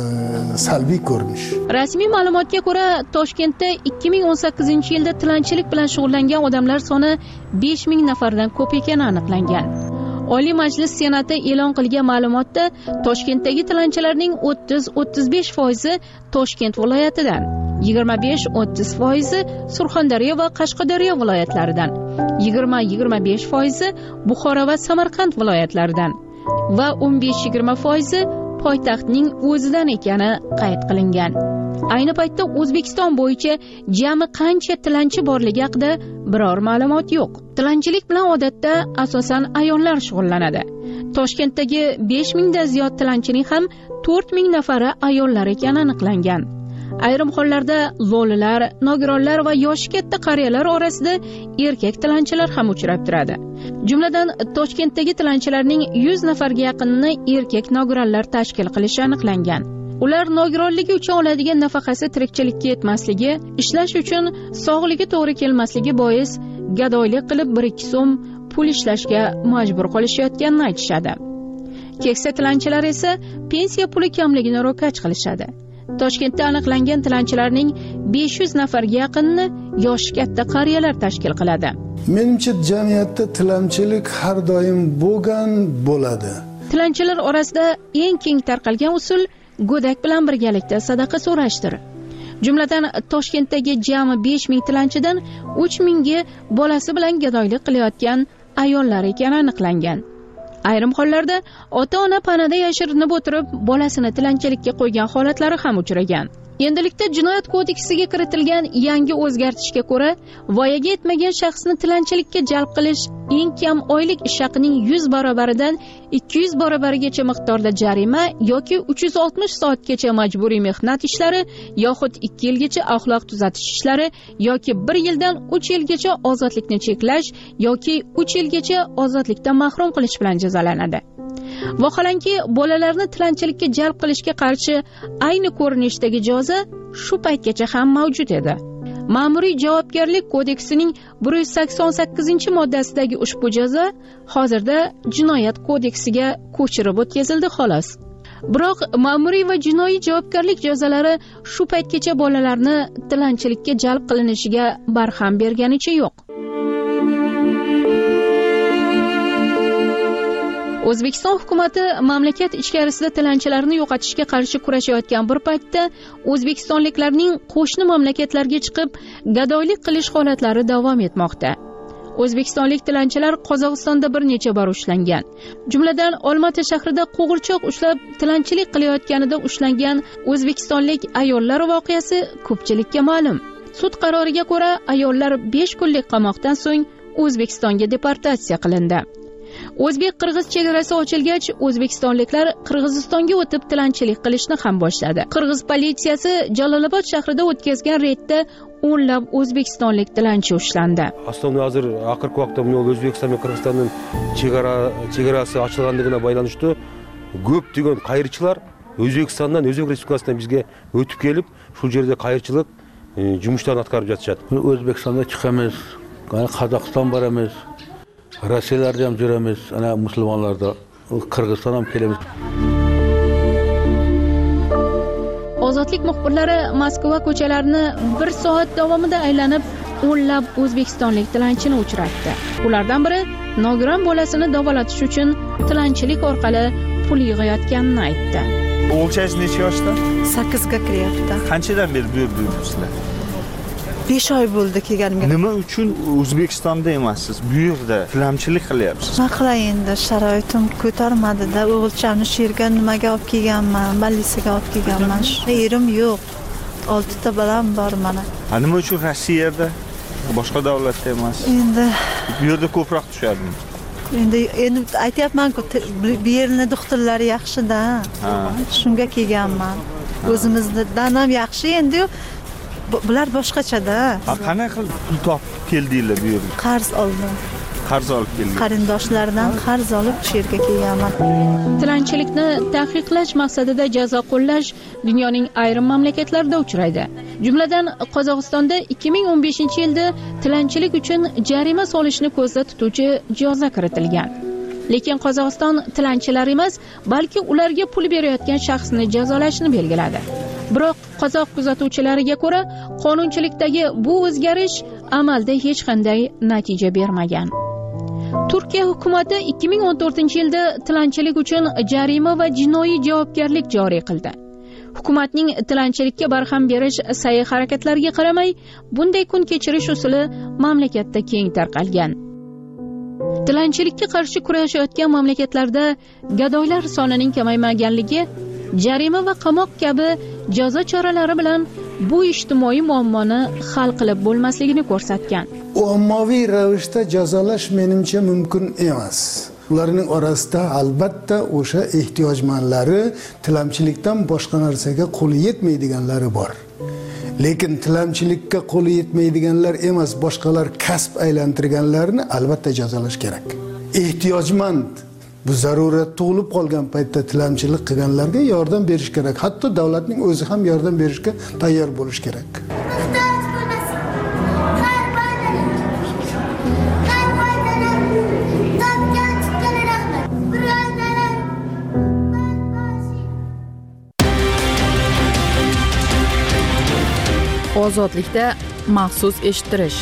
salbiy ko'rinish. Rasmiy ma'lumotga ko'ra, Toshkentda ikki ming o'n sakkizinchi yilda tilanchilik bilan shug'ullangan odamlar soni besh ming nafardan ko'p ekani aniqlangan. Oliy Majlis Senati e'lon qilgan ma'lumotda Toshkentdagi tilanchilarning o'ttiz o'ttiz besh foizi Toshkent viloyatidan, yigirma besh o'ttiz foizi Surxondaryo va Qashqadaryo viloyatlaridan, yigirma yigirma besh foizi Buxoro va Samarqand viloyatlaridan va o'n besh yigirma foizi poytaxtning o'zidan ekani qayd qilingan. Ayni paytda O'zbekiston bo'yicha jami qancha tilanchi borligi haqida biror ma'lumot yo'q. Tilanchilik bilan odatda asosan ayollar shug'ullanadi. Toshkentdagi besh mingdan ziyod tilanchining ham to'rt ming nafari ayollar ekani aniqlangan. Ayrim hollarda lo'lilar, nogironlar va yoshi katta qariyalar orasida erkak tilanchilar ham uchrab turadi. Jumladan, Toshkentdagi tilanchilarning yuz nafarga yaqinini erkak nogironlar tashkil qilishi aniqlangan. Ular nogironligi uchun oladigan nafaqasi tirikchilikka yetmasligi, ishlash uchun sog'ligi to'g'ri kelmasligi bois gadoylik qilib bir ikki so'm pul ishlashga majbur qolishayotganini aytishadi. Keksa tilanchilar esa pensiya puli kamligini ro'kach qilishadi. Toshkentda aniqlangan tilanchilarning besh yuz nafarga yaqinini yoshi katta qariyalar tashkil qiladi. Menimcha jamiyatda tilanchilik har doim bo'lgan bo'ladi. Tilanchilar orasida eng keng tarqalgan usul go'dak bilan birgalikda sadaqa so'rashdir. Jumladan, Toshkentdagi jami besh ming tilanchidan uch mingi bolasi bilan gadoylik qilayotgan ayollar ekani aniqlangan. Ayrim hollarda ota-ona panada yashirinib o'tirib, bolasini tilanchilikka qo'ygan holatlari ham uchragan. Endilikda Jinoyat kodeksiga kiritilgan yangi o'zgartishga ko'ra, voyaga yetmagan shaxsni tilanchilikka jalb qilish eng kam oylik ish haqining yuz barobaridan ikki yuz barobarigacha miqdorda jarima yoki uch yuz oltmish soatgacha majburiy mehnat ishlari yoxud ikki yilgacha axloq tuzatish ishlari yoki bir yildan uch yilgacha ozodlikni cheklash yoki uch yilgacha ozodlikdan mahrum qilish bilan jazolanadi. Vaholanki, bolalarni tilanchilikka jalb qilishga qarshi ayni ko'rinishdagi jazo shu paytgacha ham mavjud edi. Ma'muriy javobgarlik kodeksining bir yuz sakson sakkizinchi moddasidagi ushbu jazo hozirda Jinoyat kodeksiga ko'chirib o'tkazildi xolos. Biroq ma'muriy va jinoiy javobgarlik jazolari shu paytgacha bolalarni tilanchilikka jalb qilinishiga barham berganicha yo'q. O'zbekiston hukumatı mamlakat ichkarisida tilanchilarni yo'qotishga qarshi kurashayotgan bir paytda o'zbekistonliklarning qo'shni mamlakatlarga chiqib gadoylik qilish holatlari davom etmoqda. O'zbekistonlik tilanchilar Qozog'istonda bir necha bor ushlangan. Jumladan, Olma-ota shahrida qo'g'irchoq ushlab tilanchilik qilayotganida ushlangan o'zbekistonlik ayollar voqeasi ko'pchilikka ma'lum. Sud qaroriga ko'ra, ayollar besh kunlik qamoqdan so'ng O'zbekistonga deportatsiya qilindi. O'zbek-qirg'iz chegarasi ochilgach, o'zbekistonliklar Qirg'izistonga o'tib tilanchilik qilishni ham boshladi. Qirg'iz politsiyasi Jalolobod shahrida o'tkazgan reydda o'nlab o'zbekistonlik tilanchi ushlandi. Aslında hozir oxirgi vaqtda bu O'zbekiston va Qirg'izistonning chegara chegarasi ochilganligiga байланыштуу көптөгөн кайрчылар O'zbekistondan, O'zbek Respublikasidan bizga o'tib kelib, shu yerda qayırchilik jumuşlarını atkарып жатышат. O'zbekistonga chiqamiz, Qozog'iston boramiz. Rossiyalarda ham yuramiz, ana musulmonlarda, Qirg'iziston ham kelamiz. Ozodlik muxbirlari Moskva ko'chalarini bir soat davomida aylanib, o'nlab o'zbekistonlik tilanchini uchratdi. Ulardan biri nogiron bolasini davolatish uchun tilanchilik orqali pul yig'ayotganini aytdi. O'g'ilchangiz necha yoshda? sakkizga kiryapti. Qanchadan beri bu yerda yuribsizlar? besh oy bo'ldi kelganimga. Nima uchun O'zbekistonda emassiz? Bu yerda tilanchilik qilyapsiz. Nima qilay endi, sharoitim ko'tarmadi-da. O'g'ilchamni shu yerga nimaga olib kelganman? Ballisiga olib kelganman. Erim yo'q. oltita bolam bor mana. Ha, nima uchun Rossiyada, boshqa davlatda emas? Endi bu yerda ko'proq tushadimi? endi endi aytyapman-ku, bu yerni doktorlari yaxshi-da. Shunga kelganman. O'zimizdan ham yaxshi endi bular boshqacha-da. Qanday qilib pul topib keldinglar bu yerga? Qarz oldim. Qarz olib kelgan. Qarindoshlardan qarz olib shu yerga kelganman. Tilanchilikni taqiqlash maqsadida jazo qo'llash dunyoning ayrim mamlakatlarida uchraydi. Jumladan Qozog'istonda ikki ming o'n beshinchi yilda tilanchilik uchun jarima solishni ko'zda tutuvchi jazo kiritilgan. Lekin Qozog'iston tilanchilar emas, balki ularga pul berayotgan shaxsni jazolashni belgiladi. Biroq qozoq kuzatuvchilariga ko'ra, qonunchilikdagi bu o'zgarish amalda hech qanday natija bermagan. Turkiya hukumati ikki ming o'n to'rtinchi yilda tilanchilik uchun jarima va jinoiy javobgarlik joriy qildi. Hukumatning tilanchilikka barham berish sa'y-harakatlariga qaramay, bunday kun kechirish usuli mamlakatda keng tarqalgan. Tilanchilikka qarshi kurashayotgan mamlakatlarda gadoylar sonining kamaymaganligi, jarima va qamoq kabi jazo choralari bilan bu ijtimoiy muammoni hal qilib bo'lmasligini ko'rsatgan. Ommaviy ravishda jazolash menimcha mumkin emas. Ularning orasida albatta o'sha ehtiyojmandlari, tilamchilikdan boshqa narsaga qo'li yetmaydiganlari bor. Lekin tilamchilikka qo'li yetmaydiganlar emas, boshqalar kasb aylantirganlarni albatta jazolash kerak. Ehtiyojmand bu zarurat tug'ilib qolgan paytda tilamchilik qilganlarga yordam berish kerak. Hatto davlatning o'zi ham yordam berishga tayyor bo'lish kerak. Ozodlikda maxsus eshittirish.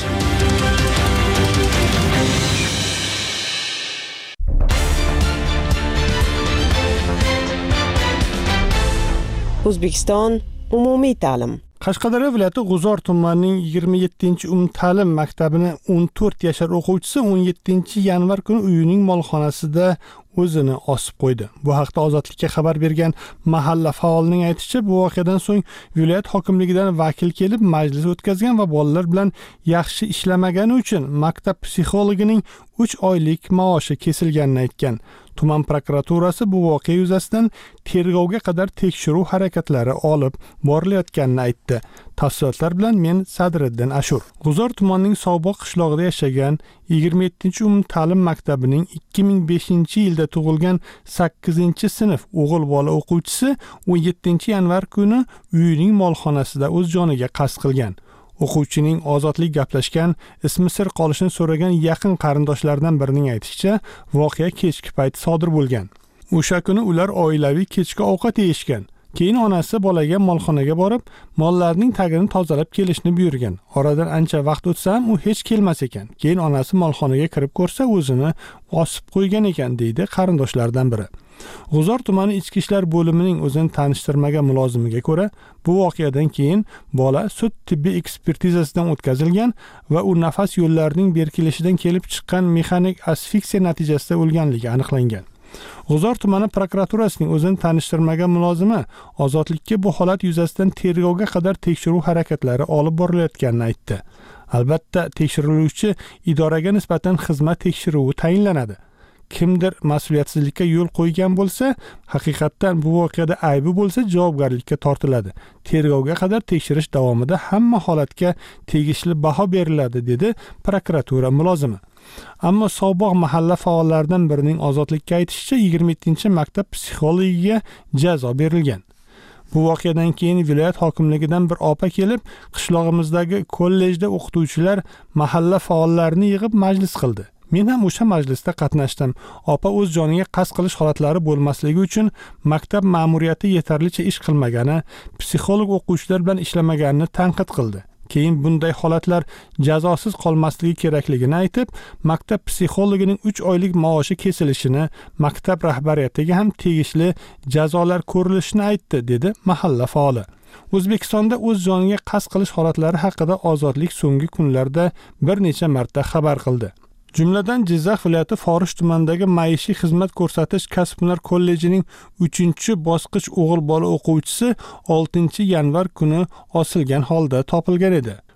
O'zbekiston umumiy ta'lim. Qashqadaryo viloyati G'uzor tumanining yigirma yettinchi umumta'lim maktabini o'n to'rt yashar o'quvchisi o'n yettinchi yanvar kuni uyining molxonasida o'zini osib qo'ydi. Bu haqda Ozodlikka xabar bergan mahalla faolining aytishicha, bu voqeadan so'ng viloyat hokimligidan vakil kelib majlis o'tkazgan va bolalar bilan yaxshi ishlamagani uchun maktab psixologining uch oylik maoshi kesilganini aytgan. Tuman prokuraturasi bu voqea yuzasidan tergovga qadar tekshiruv harakatlari olib borilayotganini aytdi. Tafsilotlar bilan men Sadriddin Ashur. G'uzor tumanining Sobiq qishlog'ida yashagan yigirma yettinchi umumta'lim maktabining ikki ming beshinchi yilda tug'ilgan sakkizinchi sinf o'g'il bola o'quvchisi o'n yettinchi yanvar kuni uyining molxonasida o'z joniga qasd qilgan. O'quvchining ozodlik gaplashgan, ismi sir qolishini so'ragan yaqin qarindoshlaridan birining aytishicha, voqea kechki payt sodir bo'lgan. O'sha kuni ular oilaviy kechki ovqat yeyishgan. Keyin onasi bolaga molxonaga borib, mollarning tagini tozalab kelishni buyurgan. Oradan ancha vaqt o'tsa ham u hech kelmas ekan. Keyin onasi molxonaga kirib ko'rsa, o'zini osib qo'ygan ekan, deydi qarindoshlardan biri. G'uzor tumani ichki ishlar bo'limining o'zini tanishtirmagan mulozimiga ko'ra, bu voqeadan keyin bola sud tibbiy ekspertizasidan o'tkazilgan va u nafas yo'llarining berkilishidan kelib chiqqan mexanik asfiksiya natijasida o'lganligi aniqlangan. G'uzor tumani prokuraturasining o'zini tanishtirmagan mulozimi Ozodlikka bu holat yuzasidan tergovga qadar tekshiruv harakatlari olib borilayotganini aytdi. Albatta, tekshiriluvchi idoraga nisbatan xizmat tekshiruvi tayinlanadi. Kimdir mas'uliyatsizlikka yo'l qo'ygan bo'lsa, haqiqatdan bu voqeada aybi bo'lsa, javobgarlikka tortiladi. Tergovga qadar tekshirish davomida hamma holatga tegishli baho beriladi, dedi prokuratura mulozimi. Ammo sobiq mahalla faollaridan birining Ozodlikka aytishicha, yigirma yettinchi maktab psixologiga jazo berilgan. Bu voqeadan keyin viloyat hokimligidan bir opa kelib, qishlog'imizdagi kollejda o'qituvchilar mahalla faollarini yig'ib majlis qildi. Men ham o'sha majlisda qatnashdim. Opa o'z joniga qasd qilish holatlari bo'lmasligi uchun maktab ma'muriyati yetarlicha ish qilmagani, psixolog o'quvchilar bilan ishlamaganini tanqid qildi. Keyin bunday holatlar jazosiz qolmasligi kerakligini aytib, maktab psixologining uch oylik maoshi kesilishini, maktab rahbariyatiga ham tegishli jazolar ko'rilishini aytdi, dedi mahalla faoli. O'zbekistonda o'z joniga qasd qilish holatlari haqida Ozodlik so'nggi kunlarda bir necha marta xabar qildi. Jumladan Jizzax viloyati Forish tumanidagi maishiy xizmat ko'rsatish kasb-hunar kollejining uchinchi bosqich o'g'il bola o'quvchisi oltinchi yanvar kuni osilgan holda topilgan edi.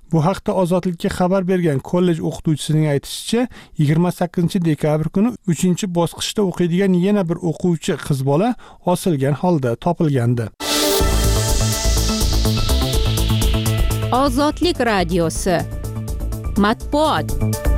Bu haqda Ozodlikka xabar bergan kollej o'qituvchisining aytishicha, yigirma sakkizinchi dekabr kuni uchinchi bosqichda o'qiydigan yana bir o'quvchi qiz bola osilgan holda topilgandi. Ozodlik radiosi matbuot.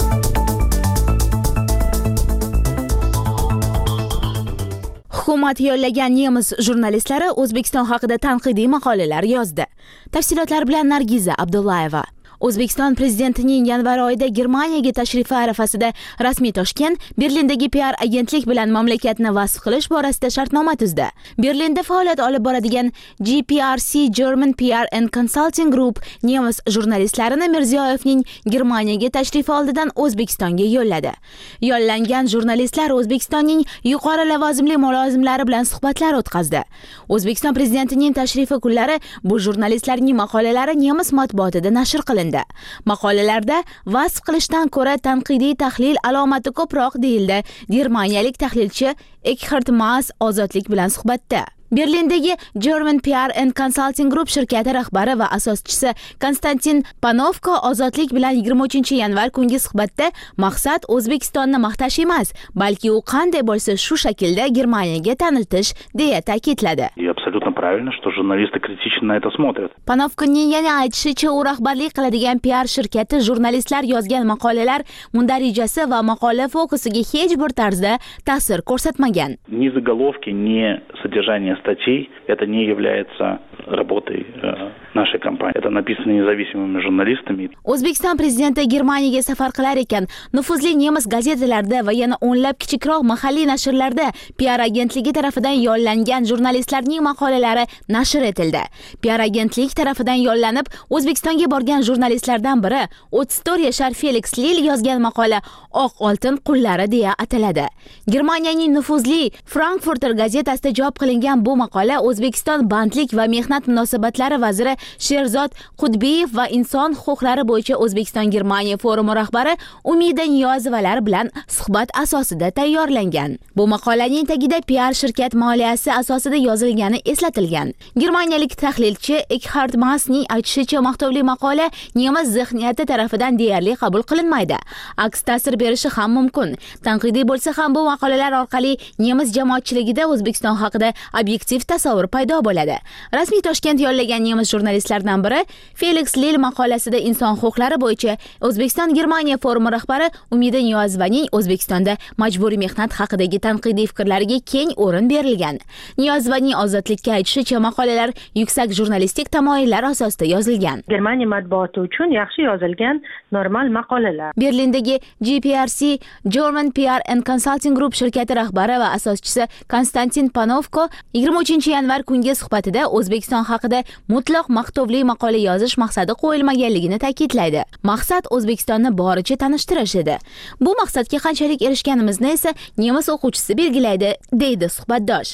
Hukumat yollagan nemis jurnalistlari O'zbekiston haqida tanqidiy maqolalar yozdi. Tafsilotlar bilan Nargiza Abdullayeva. O'zbekiston prezidentining yanvar oyida Germaniyaga tashrifi arafasida rasmiy Toshkent Berlindagi P R agentlik bilan mamlakatni vasf qilish borasida shartnoma tuzdi. Berlinda faoliyat olib boradigan G P R C German P R and Consulting Group nemis jurnalistlarini Mirziyoyevning Germaniyaga tashrifi oldidan O'zbekistonga yo'lladi. Yollangan jurnalistlar O'zbekistonning yuqori lavozimli mulozimlari bilan suhbatlar o'tkazdi. O'zbekiston prezidentining tashrifi kunlari bu jurnalistlarning maqolalari nemis matbuotida nashr qilindi. Maqolalarda vasf qilishdan ko'ra tanqidiy tahlil alomati ko'proq deyildi germaniyalik tahlilchi Eckhard Maas Ozodlik bilan suhbatda. Berlindagi German P R and Consulting Group shirkati rahbari va asoschisi Konstantin Panovko Ozodlik bilan yigirma uchinchi yanvar kungi suhbatda maqsad O'zbekistonni maqtash emas, balki u qanday bo'lsa shu shaklda Germaniyaga tanitish deya ta'kidladi. Абсолютно правильно, что журналисты критично на это смотрят. Panovkoning yana aytishicha, u rahbarlik qiladigan P R shirkati jurnalistlar yozgan maqolalar mundarijasi va maqola fokusiga hech bir tarzda ta'sir ko'rsatmagan. Ни заголовки, ни содержание статей это не является работой э, нашей компании. Это написано независимыми журналистами. O'zbekiston prezidenti Germaniyaga safar qilar ekan, nufuzli nemis gazetalarida va yana o'nlab kichikroq mahalliy nashrlarda P R agentligi tarafidan yollangan jurnalistlarning maqolalari nashr etildi. P R agentlik tarafidan yollanib O'zbekistonga borgan jurnalistlardan biri o'ttiz to'rt yashar Felix Lil yozgan maqola Oq oltin qullari deya ataladi. Germaniyaning nufuzli Frankfurter gazetasida javob qilingan bu maqola O'zbekiston bandlik va mehnat munosabatlari vaziri Sherzod Qudbiyev va inson huquqlari bo'yicha O'zbekiston Germaniya forumi rahbari Umida Niyozovalar bilan suhbat asosida tayyorlangan. Bu maqolaning tagida P R shirkat moliyasi asosida yozilgani eslatilgan. Germaniyalik tahlilchi Eckhard Maasning aytishicha, maqtovli maqola nemis zihniyati tarafidan deyarli qabul qilinmaydi. Aks ta'sir berishi ham mumkin. Tanqidiy bo'lsa ham bu maqolalar orqali nemis jamoatchiligida O'zbekiston haqida obyektiv tasavvur paydo bo'ladi. Rasmiy Toshkent yollagan nemis jurnalistlardan biri Felix Lil maqolasida inson huquqlari bo'yicha O'zbekiston Germaniya forumi rahbari Umida Niyozovaning O'zbekistonda majburiy mehnat haqidagi tanqidiy fikrlariga keng o'rin berilgan. Niyozovaning Ozodlikka aytishicha, maqolalar yuksak jurnalistik tamoyillar asosida yozilgan. Germaniya matbuoti uchun yaxshi yozilgan normal maqolalar. Berlindagi G P R C German P R and Consulting Group shirkati rahbari va asoschisi Konstantin Panovko yigirma uchinchi yanvar kungi suhbatida O'zbekiston haqida mutlaq maqtovli maqola yozish maqsadi qo'yilmaganligini ta'kidlaydi. Maqsad O'zbekistonni boricha tanishtirish edi. Bu maqsadga qanchalik erishganimizni esa nemis o'quvchisi belgilaydi, deydi suhbatdosh.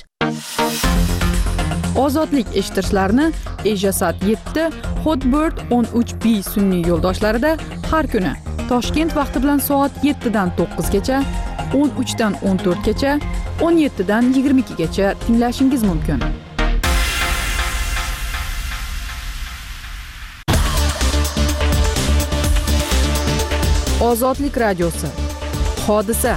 Ozodlik eshittirishlarni Ejasat yetti, Hotbird o'n uch B sun'iy yo'ldoshlarida har kuni Toshkent vaqti bilan soat yettidan to'qqizgacha, o'n uchdan o'n to'rtgacha, o'n yettidan yigirma ikkigacha tinglashingiz mumkin. Ozodlik radiosi. Hodisa.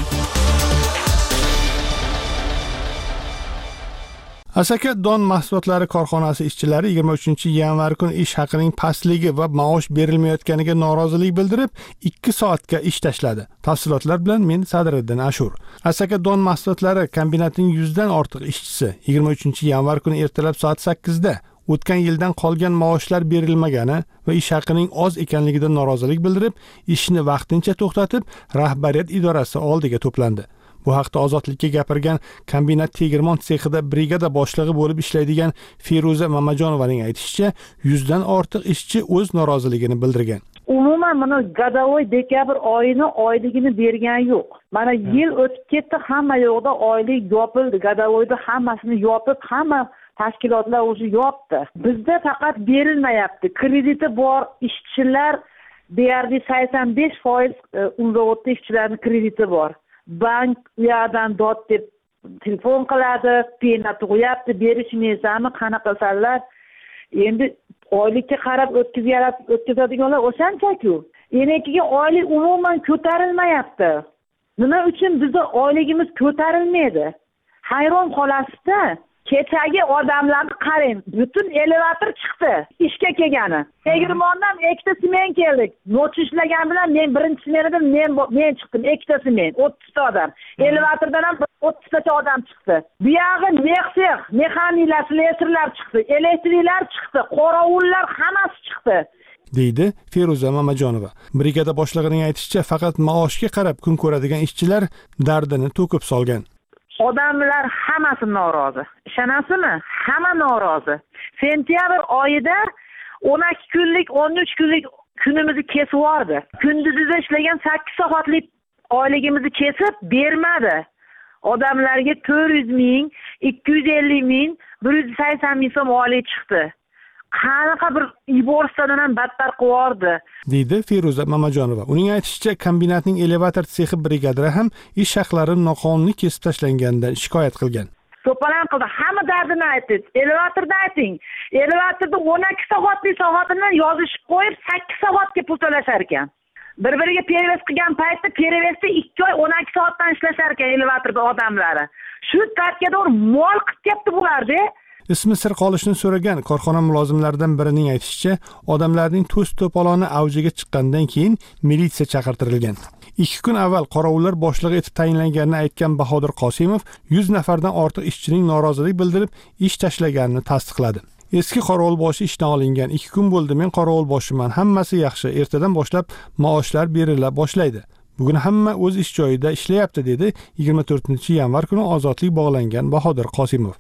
Asaka don mahsulotlari korxonasi ishchilari yigirma uchinchi yanvar kuni ish haqining pastligi va maosh berilmayotganiga norozilik bildirib ikki soatga ish tashladi. Tafsilotlar bilan men Sadriddin Ashur. Asaka don mahsulotlari kombinatining yuzdan ortiq ishchisi yigirma uchinchi yanvar kuni ertalab soat sakkizda o'tgan yildan qolgan maoshlar berilmagani va ish haqining oz ekanligidan norozilik bildirib, ishni vaqtincha to'xtatib, rahbariyat idorasi oldiga to'plandi. Bu haqda Ozodlikka gapirgan kombinat tegirmon sexida brigada boshlig'i bo'lib ishlaydigan Feruza Mamajonovaning aytishicha, yuzdan ortiq ishchi o'z noroziligini bildirgan. Umuman mana gadovoy dekabr oyini oyligini bergan yo'q. Mana yil o'tib ketdi, hamma yo'qda oylik yopildi. Gadovoyda hammasini yopib, hamma tashkilotlar o'zi yopdi. Bizda faqat berilmayapti. Krediti bor ishchilar deyarli sakson besh foiz umrovodda ishchilarning krediti bor. Bank u yerdan dod deb telefon qiladi, pena tug'yapti, berishingizmi, qanaqa qilsalar. Endi oylikka qarab o'tkazadiganlar o'shancha-ku. Enekiga oylik umuman ko'tarilmayapti. Nima uchun bizning oyligimiz ko'tarilmaydi? Hayron qolasizda. Kechagi odamlarni qarang, butun elevator chiqdi ishga kelgani. Tegirmondan ikkita smen keldik. Noch ishlagan bilan men birinchi smenidan men men chiqdim, ikkita smen, o'ttiz ta odam. Elevatordan ham o'ttiz ta odam chiqdi. Bu yog'i mexsex, mexaniklar, slesarlar chiqdi, elektriklar chiqdi, qorovullar hammasi chiqdi. deydi Feruza Mamajonova. Brigada boshlig'ining aytishicha, faqat maoshga qarab kun ko'radigan ishchilar dardini to'kib solgan. Odamlar hammasi norozi. Ishonasizmi? Hamma norozi. Sentyabr oyida o'n ikki kunlik, o'n uch kunlik kunimizni kesib yubordi. Kunduzida ishlagan sakkiz soatlik oyligimizni kesib bermadi. Odamlarga to'rt yuz ming, ikki yuz ellik ming, bir yuz sakson ming so'm oylik chiqdi. Qanaqa bir iborsadan ham battar qiyordi, deydi Feruza Mamajonova. Uning aytishicha, kombinatning elevator sexi brigadalari ham ish haqlari noqonuniy kesib tashlanganidan shikoyat qilgan. To'polon qildi, hamma dardini aytdi. Elevatorda ayting. Elevatorda o'n ikki soatlik soatini yozishib qo'yib, sakkiz soatga pul to'lashar ekan. Bir-biriga perevez qilgan paytda perevesda ikki oy o'n ikki soatdan ishlashar ekan elevatorda odamlari. Shu tartga to'g'ri mol qilib ketdi bularda. Ismi sir qolishni so'ragan korxona mulozimlaridan birining aytishicha, odamlarning to's to'poloni avjiga chiqqandan keyin militsiya chaqirtirilgan. ikki kun avval qorovullar boshlig'i etib tayinlanganini aytgan Bahodir Qosimov yuz nafardan ortiq ishchining norozilik bildirib, ish tashlaganini tasdiqladi. Eski qorovul boshi ishdan olingan. ikki kun bo'ldi, men qorovul boshiman. Hammasi yaxshi. Ertadan boshlab maoshlar berila boshlaydi. Bugun hamma o'z ish joyida ishlayapti, dedi yigirma to'rtinchi yanvar kuni ozodlik bog'langan Bahodir Qosimov.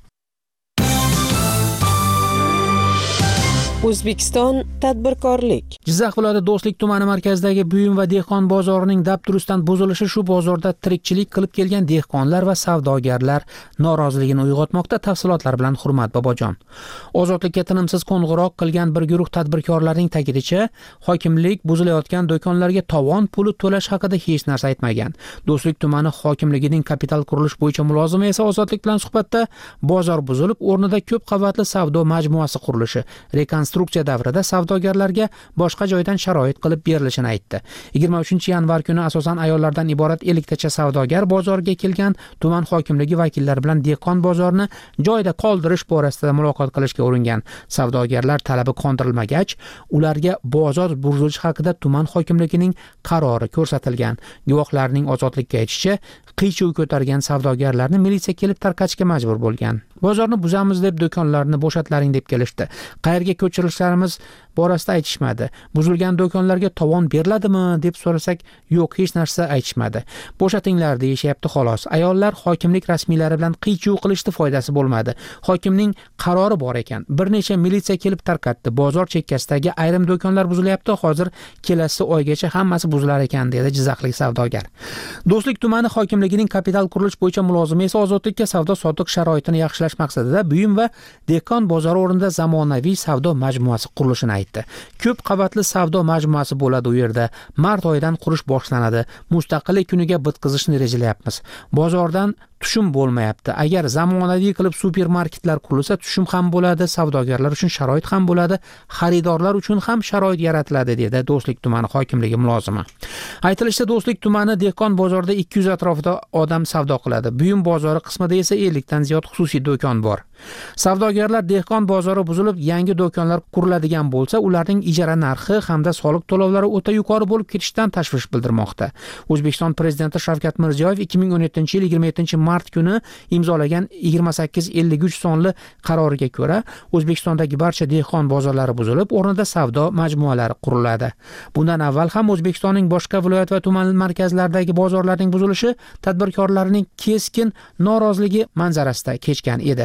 O'zbekiston tadbirkorlik. Jizzax viloyati Do'stlik tumani markazidagi buyum va dehqon bozorining dabdurustdan buzilishi shu bozorda tirikchilik qilib kelgan dehqonlar va savdogarlar noroziligini uyg'otmoqda. Tafsilotlar bilan Hurmat Bobojon. Ozodlikka tinimsiz qo'ng'iroq qilgan bir guruh tadbirkorlarning ta'kidincha, hokimlik buzilayotgan do'konlarga tovon puli to'lash haqida hech narsa aytmagan. Do'stlik tumani hokimligining kapital qurilish bo'yicha mulozimi esa Ozodlik bilan suhbatda bozor buzilib, o'rnida ko'p qavatli savdo majmuasi qurilishi, rekonstruksiya davrida savdogarlarga boshqa joydan sharoit qilib berilishini aytdi. yigirma uchinchi yanvar kuni asosan ayollardan iborat elliktacha savdogar bozorga kelgan tuman hokimligi vakillari bilan dehqon bozorini joyida qoldirish borasida muloqot qilishga uringan. Savdogarlar talabi qondirilmagach, ularga bozor buzilish haqida tuman hokimligining qarori ko'rsatilgan. Guvohlarning Ozodlikka aytishicha, qiyshuv ko'targan savdogarlarni militsiya kelib tarqatishga majbur bo'lgan. Bozorni buzamiz deb do'konlarni bo'shatlaring deb kelishdi. Qayerga ko'chirishlarimiz borasida aytishmadi. Buzilgan do'konlarga tovon beriladimi deb so'rasak, yo'q, hech narsa aytishmadi. Bo'shatinglar deyishyapti xolos. Ayollar hokimlik rasmiylari bilan qiyshuv qilishdi, foydasi bo'lmadi. Hokimning qarori bor ekan. Bir necha militsiya kelib tarqatdi. Bozor chekkasidagi ayrim do'konlar buzilyapti. Hozir kelasi oygacha hammasi buzilar ekan, dedi jizzaxlik savdogar. Do'stlik tumani hokimligining kapital qurilish bo'yicha mulozimi esa Ozodlikka savdo sotiq sharoitini yaxshilash maqsadida buyum va dehqon bozori o'rnida zamonaviy savdo majmuasi qurilishini aytdi. Ko'p qavatli savdo majmuasi bo'ladi u yerda. Mart oyidan qurish boshlanadi. Mustaqillik kuniga bitkazishni rejalayapmiz. Bozordan tushum bo'lmayapti. Agar zamonaviy qilib supermarketlar qurilsa, tushum ham bo'ladi, savdogarlar uchun sharoit ham bo'ladi, xaridorlar uchun ham sharoit yaratiladi, dedi Do'stlik tumani hokimligi mulozimi. Aytilishicha, Do'stlik tumani dehqon bozorida ikki yuz atrofida odam savdo qiladi. Buyum bozori qismida esa ellik dan ziyod xususiy do'kon bor. Savdogarlar dehqon bozori buzilib, yangi do'konlar quriladigan bo'lsa, ularning ijara narxi hamda soliq to'lovlari o'ta yuqori bo'lib ketishidan tashvish bildirmoqda. O'zbekiston prezidenti Shavkat Mirziyoyev ikki ming o'n yettinchi yil yigirma yettinchi mart kuni imzolagan yigirma sakkiz ellik uch sonli qaroriga ko'ra, O'zbekistondagi barcha dehqon bozorlari buzilib, o'rnida savdo majmualari quriladi. Bundan avval ham O'zbekistonning boshqa viloyat va tuman markazlaridagi bozorlarning buzilishi tadbirkorlarning keskin noroziligi manzarasida kechgan edi.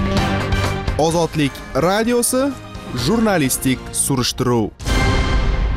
Ozodlik radiosi jurnalistik surishtiruv.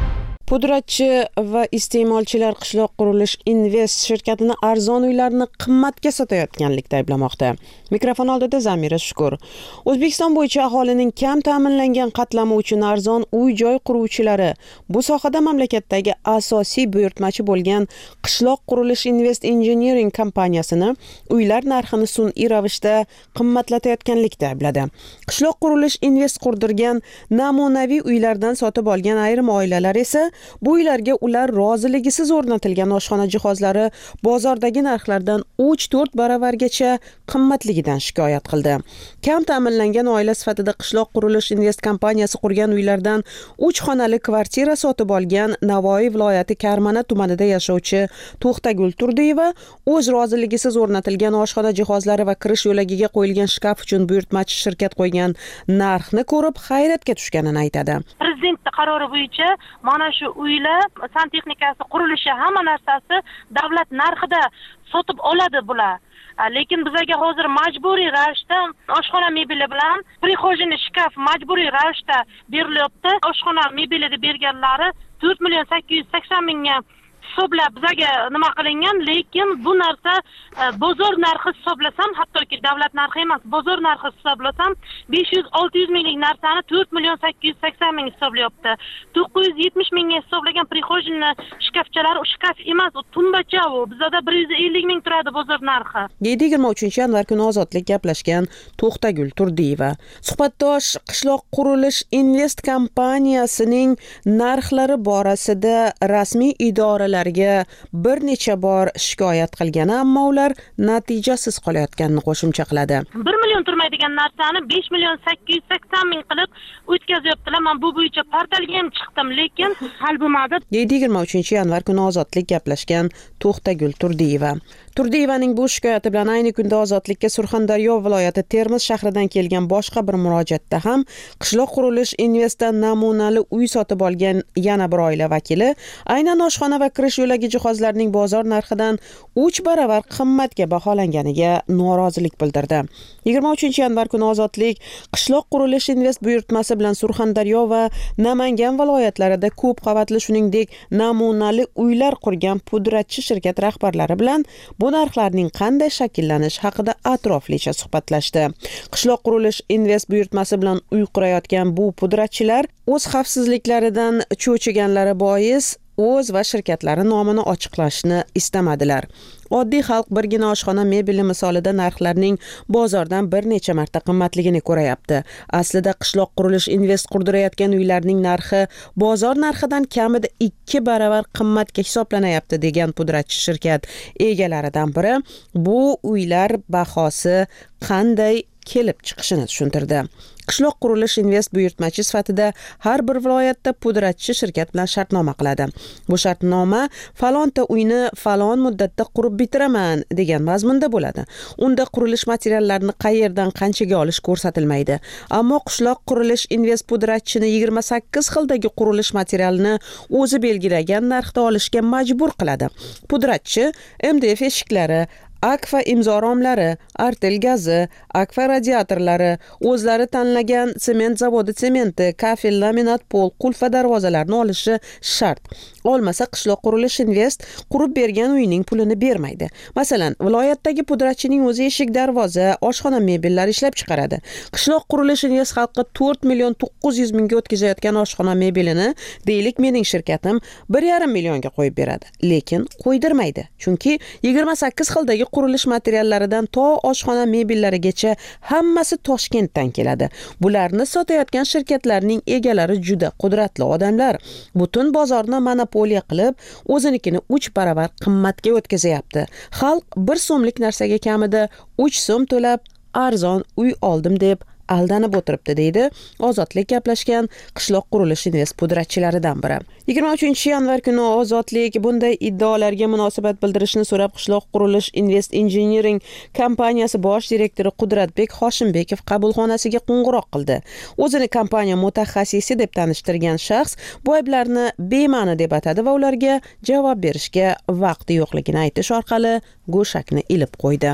Pudratchi va iste'molchilar qishloq qurilish invest shirkatini arzon uylarni qimmatga sotayotganlikda ayblamoqda. Mikrofon oldida Zamira Shukur. O'zbekiston bo'yicha aholining kam ta'minlangan qatlami uchun arzon uy-joy quruvchilari bu sohada mamlakatdagi asosiy buyurtmachi bo'lgan qishloq qurilish invest engineering kompaniyasini uylar narxini sun'iy ravishda qimmatlatayotganlikda aybladi. Qishloq qurilish invest qurdirgan namunaviy uylardan sotib olgan ayrim oilalar esa bu uylarga ular roziligisiz o'rnatilgan oshxona jihozlari bozordagi narxlardan uch to'rt baravargacha qimmatligidan shikoyat qildi. Kam ta'minlangan oila sifatida qishloq qurilish invest kompaniyasi qurgan uylardan uch xonali kvartira sotib olgan Navoiy viloyati Karmana tumanida yashovchi To'xtagul Turdiyeva o'z roziligisiz o'rnatilgan oshxona jihozlari va kirish yo'lagiga qo'yilgan shkaf uchun buyurtmachi shirkat qo'ygan narxni ko'rib hayratga tushganini aytadi. Prezident qarori bo'yicha mana shu uylar, santexnikasi, qurilishi, hamma narsasi davlat narxida sotib oladi bular. Lekin bizga hozir majburiy ravishda oshxona mebeli bilan prixojini shkaf majburiy ravishda berilyapti. Oshxona mebelida berganlari to'rt million sakkiz yuz sakson mingga hisoblab bizga nima qilingan, lekin bu narsa bozor narxi hisoblasam, hattoki davlat narxi emas, bozor narxi hisoblasam besh yuz olti yuz minglik narsani to'rt million sakkiz yuz sakson ming hisoblayapti. to'qqiz yuz yetmish mingga hisoblagan prixojini shkafchalar, u shkaf emas, u tumbacha u. Bizda bir yuz ellik ming turadi bozor narxi. yigirma uchinchi yanvar kuni Ozodlik gaplashgan To'xtagul Turdiyeva. Suhbatdosh qishloq qurilish invest kompaniyasining narxlari borasida rasmiy idoralar bir necha bor shikoyat qilgani, ammo ular natijasiz qolayotganini qo'shimcha qiladi. bir million turmaydigan narsani besh million sakkiz yuz sakson ming qilib o'tkazyaptilar. Men bu bo'yicha portalga ham chiqdim, lekin hal bo'lmadi. yigirma uchinchi yanvar kuni Ozodlik gaplashgan To'xtagul Turdiyeva. Turdiyevaning bu shikoyati bilan ayni kunda Ozodlikka Surxondaryo viloyati Termiz shahridan kelgan boshqa bir murojaatda ham qishloq qurilish investdan namunali uy sotib olgan yana bir oila vakili aynan oshxona va kirish yo'lagi jihozlarining bozor narxidan uch baravar qimmatga baholanganiga norozilik bildirdi. yigirma uchinchi yanvar kuni Ozodlik qishloq qurilish invest buyurtmasi bilan Surxondaryo va Namangan viloyatlarida ko'p qavatli shuningdek namunali uylar qurgan pudratchi shirkat rahbarlari bilan bu narxlarning qanday shakllanishi haqida atroflicha suhbatlashdi. Qishloq qurilish invest buyurtmasi bilan uy qurayotgan bu pudratchilar o'z xavfsizliklaridan cho'chiganlari bois o'z va shirkatlari nomini ochiqlashni istamadilar. Oddiy xalq birgina oshxona mebeli misolida narxlarning bozordan bir necha marta qimmatligini ko'rayapti. Aslida qishloq qurilish invest qurdirayotgan uylarning narxi bozor narxidan kamida ikki baravar qimmatga hisoblanayapti degan pudratchi shirkat egalaridan biri bu uylar bahosi qanday kelib chiqishini tushuntirdi. Qishloq qurilish invest buyurtmachi sifatida har bir viloyatda pudratchi shirkat bilan shartnoma qiladi. Bu shartnoma falonta uyni falon muddatda qurib bitiraman degan mazmunda bo'ladi. Unda qurilish materiallarini qayerdan qanchaga olish ko'rsatilmaydi. Ammo qishloq qurilish invest pudratchini yigirma sakkiz xildagi qurilish materialini o'zi belgilagan narxda olishga majbur qiladi. Pudratchi M D F eshiklari, Akfa imzo romlari, Artel gazi, Akfa radiatorlari, o'zlari tanlagan sement zavodi sementi, kafel, laminat, pol, qulf va darvozalarni olishi shart. Olmasa qishloq qurilish invest qurib bergan uyning pulini bermaydi. Masalan, viloyatdagi pudratchining o'zi eshik, darvoza, oshxona mebellari ishlab chiqaradi. Qishloq qurilish invest xalqqa to'rt million to'qqiz yuz mingga o'tkazayotgan oshxona mebelini, deylik mening shirkatim bir yarim millionga qo'yib beradi. Lekin qo'ydirmaydi. Chunki yigirma sakkiz xildagi qurilish materiallaridan to oshxona mebellarigacha hammasi Toshkentdan keladi. Bularni sotayotgan shirkatlarning egalari juda qudratli odamlar. Butun bozorni monopoliya qilib, o'zinikini uch baravar qimmatga o'tkazayapti. Xalq bir so'mlik narsaga kamida uch so'm to'lab arzon uy oldim deb aldanib o'tiribdi, deydi Ozodlik gaplashgan qishloq qurilish invest pudratchilaridan biri. yigirma uchinchi yanvar kuni Ozodlik bunday iddaolarga munosabat bildirishni so'rab qishloq qurilish invest engineering kompaniyasi bosh direktori Qudratbek Hoshimbekov qabulxonasiga qo'ng'iroq qildi. O'zini kompaniya mutaxassisi deb tanishtirgan shaxs bu ayblarni bema'ni deb atadi va ularga javob berishga vaqti yo'qligini aytish orqali go'shakni ilib qo'ydi.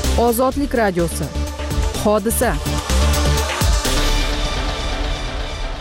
Ozodlik radiosi. Hodisa.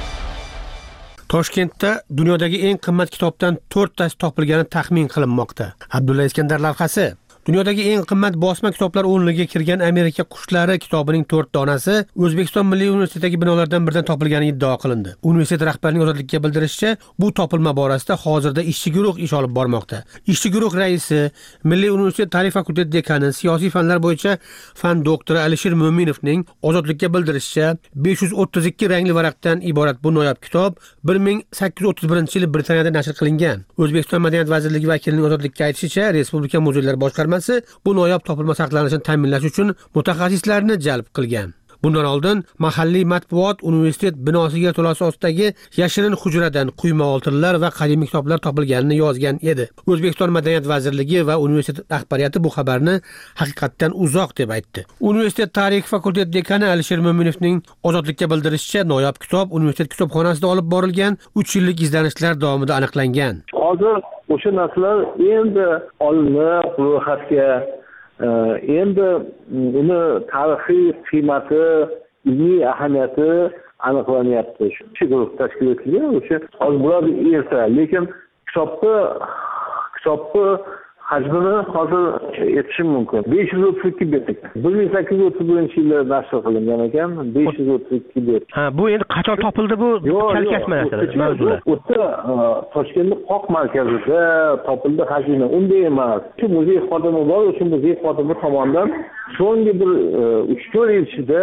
Toshkentda dunyodagi eng qimmat kitobdan to'rttasi topilgani taxmin qilinmoqda. Abdulla Iskandar lavhasi. Dunyodagi eng qimmat bosma kitoblar o'nligiga kirgan Amerika qushlari kitobining to'rt donasi O'zbekiston Milliy universitetidagi binolardan biridan topilgani iddao qilindi. Universitet rahbarining ozodlikka bildirishicha, bu topilma borasida hozirda ishchi guruh ish olib bormoqda. Ishchi guruh raisi, Milliy universitet tarix fakulteti dekani, siyosiy fanlar bo'yicha fan doktori Alisher Mo'minovning ozodlikka bildirishicha, besh yuz o'ttiz ikki rangli varaqdan iborat bu noyob kitob bir ming sakkiz yuz o'ttiz birinchi yili Britaniyada nashr qilingan. O'zbekiston Madaniyat vazirligi vakilining ozodlikka aytishicha, Respublika muzeylar boshqarmasi bu noyob topilma saqlanishini ta'minlash uchun mutaxassislarni jalb qilgan. Bundan oldin mahalliy matbuot universitet binosiga to'lasi ostidagi yashirin hujradan quyma oltinlar va qadimiy kitoblar topilganini yozgan edi. O'zbekiston Madaniyat vazirligi va universitet rahbariyati bu xabarni haqiqatdan uzoq deb aytdi. Universitet tarix fakulteti dekani Alisher Mo'minovning ozodlikka bildirishicha, noyob kitob universitet kitobxonasida olib borilgan uch yillik izlanishlar davomida aniqlangan. Hozir o'sha narsalar endi olinib, ro'yxatga endi uni tarixiy qiymati, ilmiy ahamiyati aniqlanyapti. Shu guruh tashkil etilgan, o'sha hozir bular erta, lekin kitobni kitobni hajmini hozir aytishim mumkin. besh yuz o'ttiz ikki bet ekan. bir ming sakkiz yuz o'ttiz birinchi yilda nashr qilingan ekan, besh yuz o'ttiz ikki bet. Ha, bu endi qachon topildi bu? Kalkasma narsalar. O'ta Toshkentning qoq markazida topildi xazina. Unday emas. Shu muzey xodimi bor, o'sha muzey xodimi tomonidan so'nggi bir uch to'rt yil ichida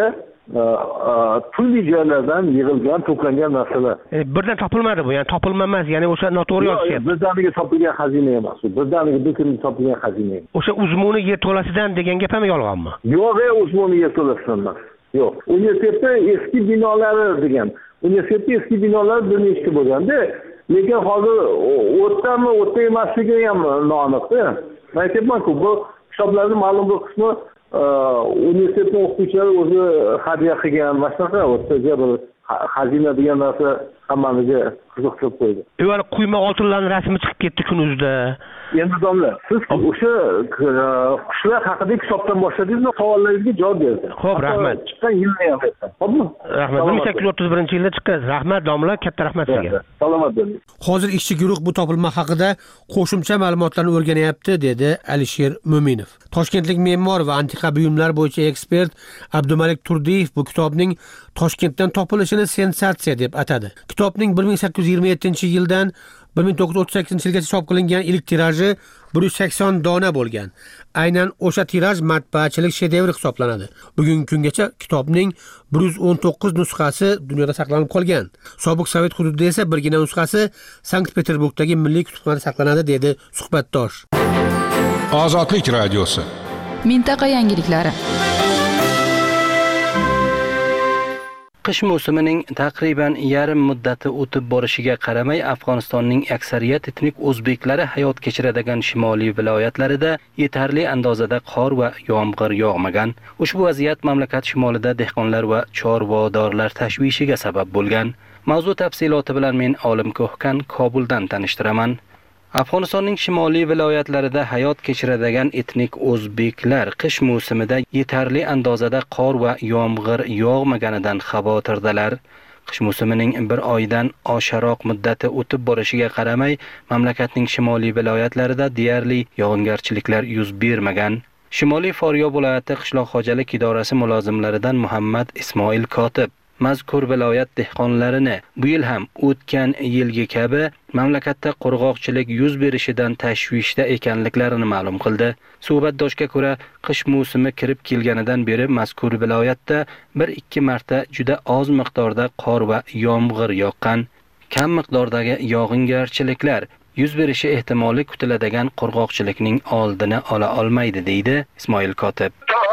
turli joylardan yig'ilgan, to'plangan narsalar. E, birdan topilmadi bu, ya'ni topilma emas, ya'ni o'sha noto'g'ri yozishyapti. Birdaniga topilgan xazina emas, u birdaniga bir kunda topilgan xazina. O'sha uzmuni yer to'lasidan degan gap ham yolg'onmi? Yo'q, uzmuni yer to'lasidan emas. Yo'q. Universitetda eski binolari degan. Universitetda eski binolar bir nechta bo'lganda, lekin hozir o'tdami, o'tda emasligi ham noaniqda. Men aytyapman-ku, bu kitoblarning ma'lum bir qismi universitetning o'qituvchilari o'zi hadya qilgan, mashnaqa o'rtaga bir xazina degan narsa hammaniga qiziqtirib qo'ydi. Ular quyma oltinlarning rasmi chiqib ketdi kun o'zida. Endi domla, siz o'sha qushlar haqidagi kitobdan boshladingizmi? Savollaringizga javob berdim. Xo'p, rahmat. Chiqqan yilni ham aytdim. Xo'pmi? Rahmat. bir ming sakkiz yuz o'ttiz birinchi yilda chiqqan. Rahmat domla, katta rahmat sizga. Salomat bo'ling. Hozir ishchi guruh bu topilma haqida qo'shimcha ma'lumotlarni o'rganyapti, dedi Alisher Mo'minov. Toshkentlik me'mor va antiqa buyumlar bo'yicha ekspert Abdumalik Turdiyev bu kitobning Toshkentdan topilishini sensatsiya deb atadi. Kitobning bir ming sakkiz yuz yigirma yettinchi yildan bir ming to'qqiz yuz o'ttiz sakkizinchi yilgacha chop qilingan ilk tiraji bir yuz sakson dona bo'lgan. Aynan o'sha tiraj matbaachilik shedevri hisoblanadi. Bugungi kungacha kitobning bir yuz o'n to'qqiz nusxasi dunyoda saqlanib qolgan. Sobiq Sovet hududida esa birgina nusxasi Sankt-Peterburgdagi Milliy kutubxonada saqlanadi, dedi suhbatdosh. Ozodlik radiosi. Mintaqa yangiliklari. Qish mavsumining taqriban yarim muddati o'tib borishiga qaramay, Afg'onistonning aksariyat etnik o'zbeklari hayot kechiradigan shimoliy viloyatlarida yetarli andozada qor va yomg'ir yog'magan. Ushbu vaziyat mamlakat shimolida dehqonlar va chorvadorlar tashvishiga sabab bo'lgan. Mavzu tafsiloti bilan men Olim Ko'hkan Kobuldan tanishtiraman. Afg'onistonning shimoliy viloyatlarida hayot kechiradigan etnik o'zbeklar qish mavsumida yetarli andozada qor va yomg'ir yog'maganidan xavotirdalar. Qish mavsumining bir oydan osharoq muddati o'tib borishiga qaramay, mamlakatning shimoliy viloyatlarida deyarli yog'ingarchiliklar yuz bermagan. Shimoliy Faryob viloyati qishloq xo'jalik idorasi mulozimlaridan Muhammad Ismoil Kotib mazkur viloyat dehqonlarini bu yil ham o'tgan yilgi kabi mamlakatda qurg'oqchilik yuz berishidan tashvishda ekanliklarini ma'lum qildi. Suhbatdoshga ko'ra, qish mavsumi kirib kelganidan beri mazkur viloyatda bir ikki marta juda oz miqdorda qor va yomg'ir yoqqan. Kam miqdordagi yog'ingarchiliklar yuz berishi ehtimoli kutiladigan qurg'oqchilikning oldini ola olmaydi, deydi Ismoil Kotib.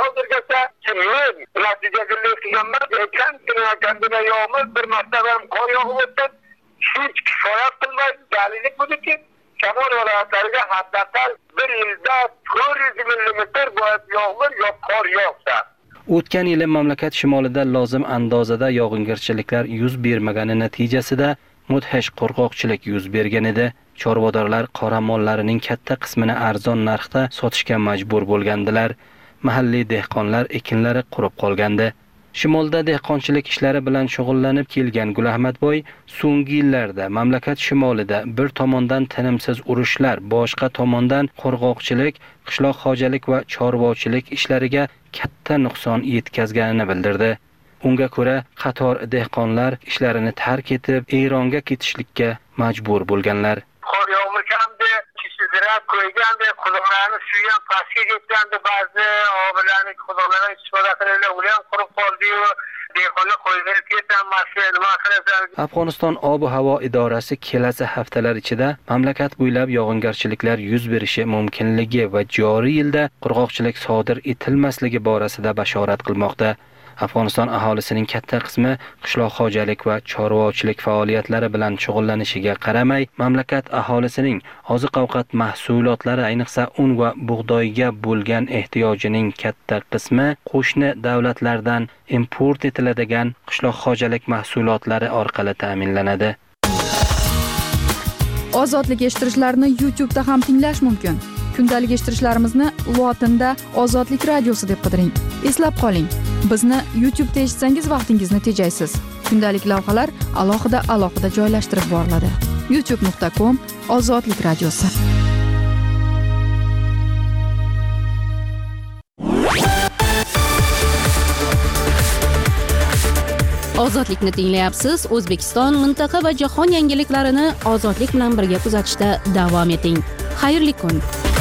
bir marta ham qor yog'ib o'tdi. Hech kifoya qilmaydi. Dalili buki, Shamol viloyatlariga haqiqatan bir yilda to'rt yuz millimetr bo'yab yomg'ir yo qor yog'sa. O'tgan yil mamlakat shimolida lozim andozada yog'ingarchiliklar yuz bermagani natijasida mudhish qurg'oqchilik yuz bergan edi. Chorvadorlar qoramollarining katta qismini arzon narxda sotishga majbur bo'lgandilar. Mahalliy dehqonlar ekinlari qurib qolgandi. Shimolda dehqonchilik ishlari bilan shug'ullanib kelgan Gulahmadboy so'nggi yillarda mamlakat shimolida bir tomondan tinimsiz urushlar, boshqa tomondan qurg'oqchilik, qishloq xo'jalik va chorvachilik ishlariga katta nuqson yetkazganini bildirdi. Unga ko'ra, qator dehqonlar ishlarini tark etib, Eronga ketishlikka majbur bo'lganlar. Ko'yganda quduqlarni suvi ham pastga ketgandi, ba'zi obilarni quduqlardan istifoda qilganlar ular ham qurib qoldi-yu, dehqonlar qo'yib ketganmasi, nima qilasan? Afg'oniston ob-havo idorasi kelasi haftalar ichida mamlakat bo'ylab yog'ingarchiliklar yuz berishi mumkinligi va joriy yilda qurg'oqchilik sodir etilmasligi borasida bashorat qilmoqda. Afg'oniston aholisining katta qismi qishloq xo'jalik va chorvachilik faoliyatlari bilan shug'ullanishiga qaramay, mamlakat aholisining oziq-ovqat mahsulotlari, ayniqsa un va bug'doyga bo'lgan ehtiyojining katta qismi qo'shni davlatlardan import etiladigan qishloq xo'jalik mahsulotlari orqali ta'minlanadi. Ozodlik eshittirishlarni YouTube da ham tinglash mumkin. Kundalik eshittirishlarimizni lotinda Ozodlik radiosi deb qidiring. Eslab qoling, bizni YouTube da eshitsangiz vaqtingizni tejaysiz. Kundalik lavhalar alohida alohida joylashtirib boriladi. youtube nuqta com Ozodlik radiosi. Ozodlikni tinglayapsiz. O'zbekiston, mintaqa va jahon yangiliklarini ozodlik bilan birga kuzatishda davom eting. Xayrli kun.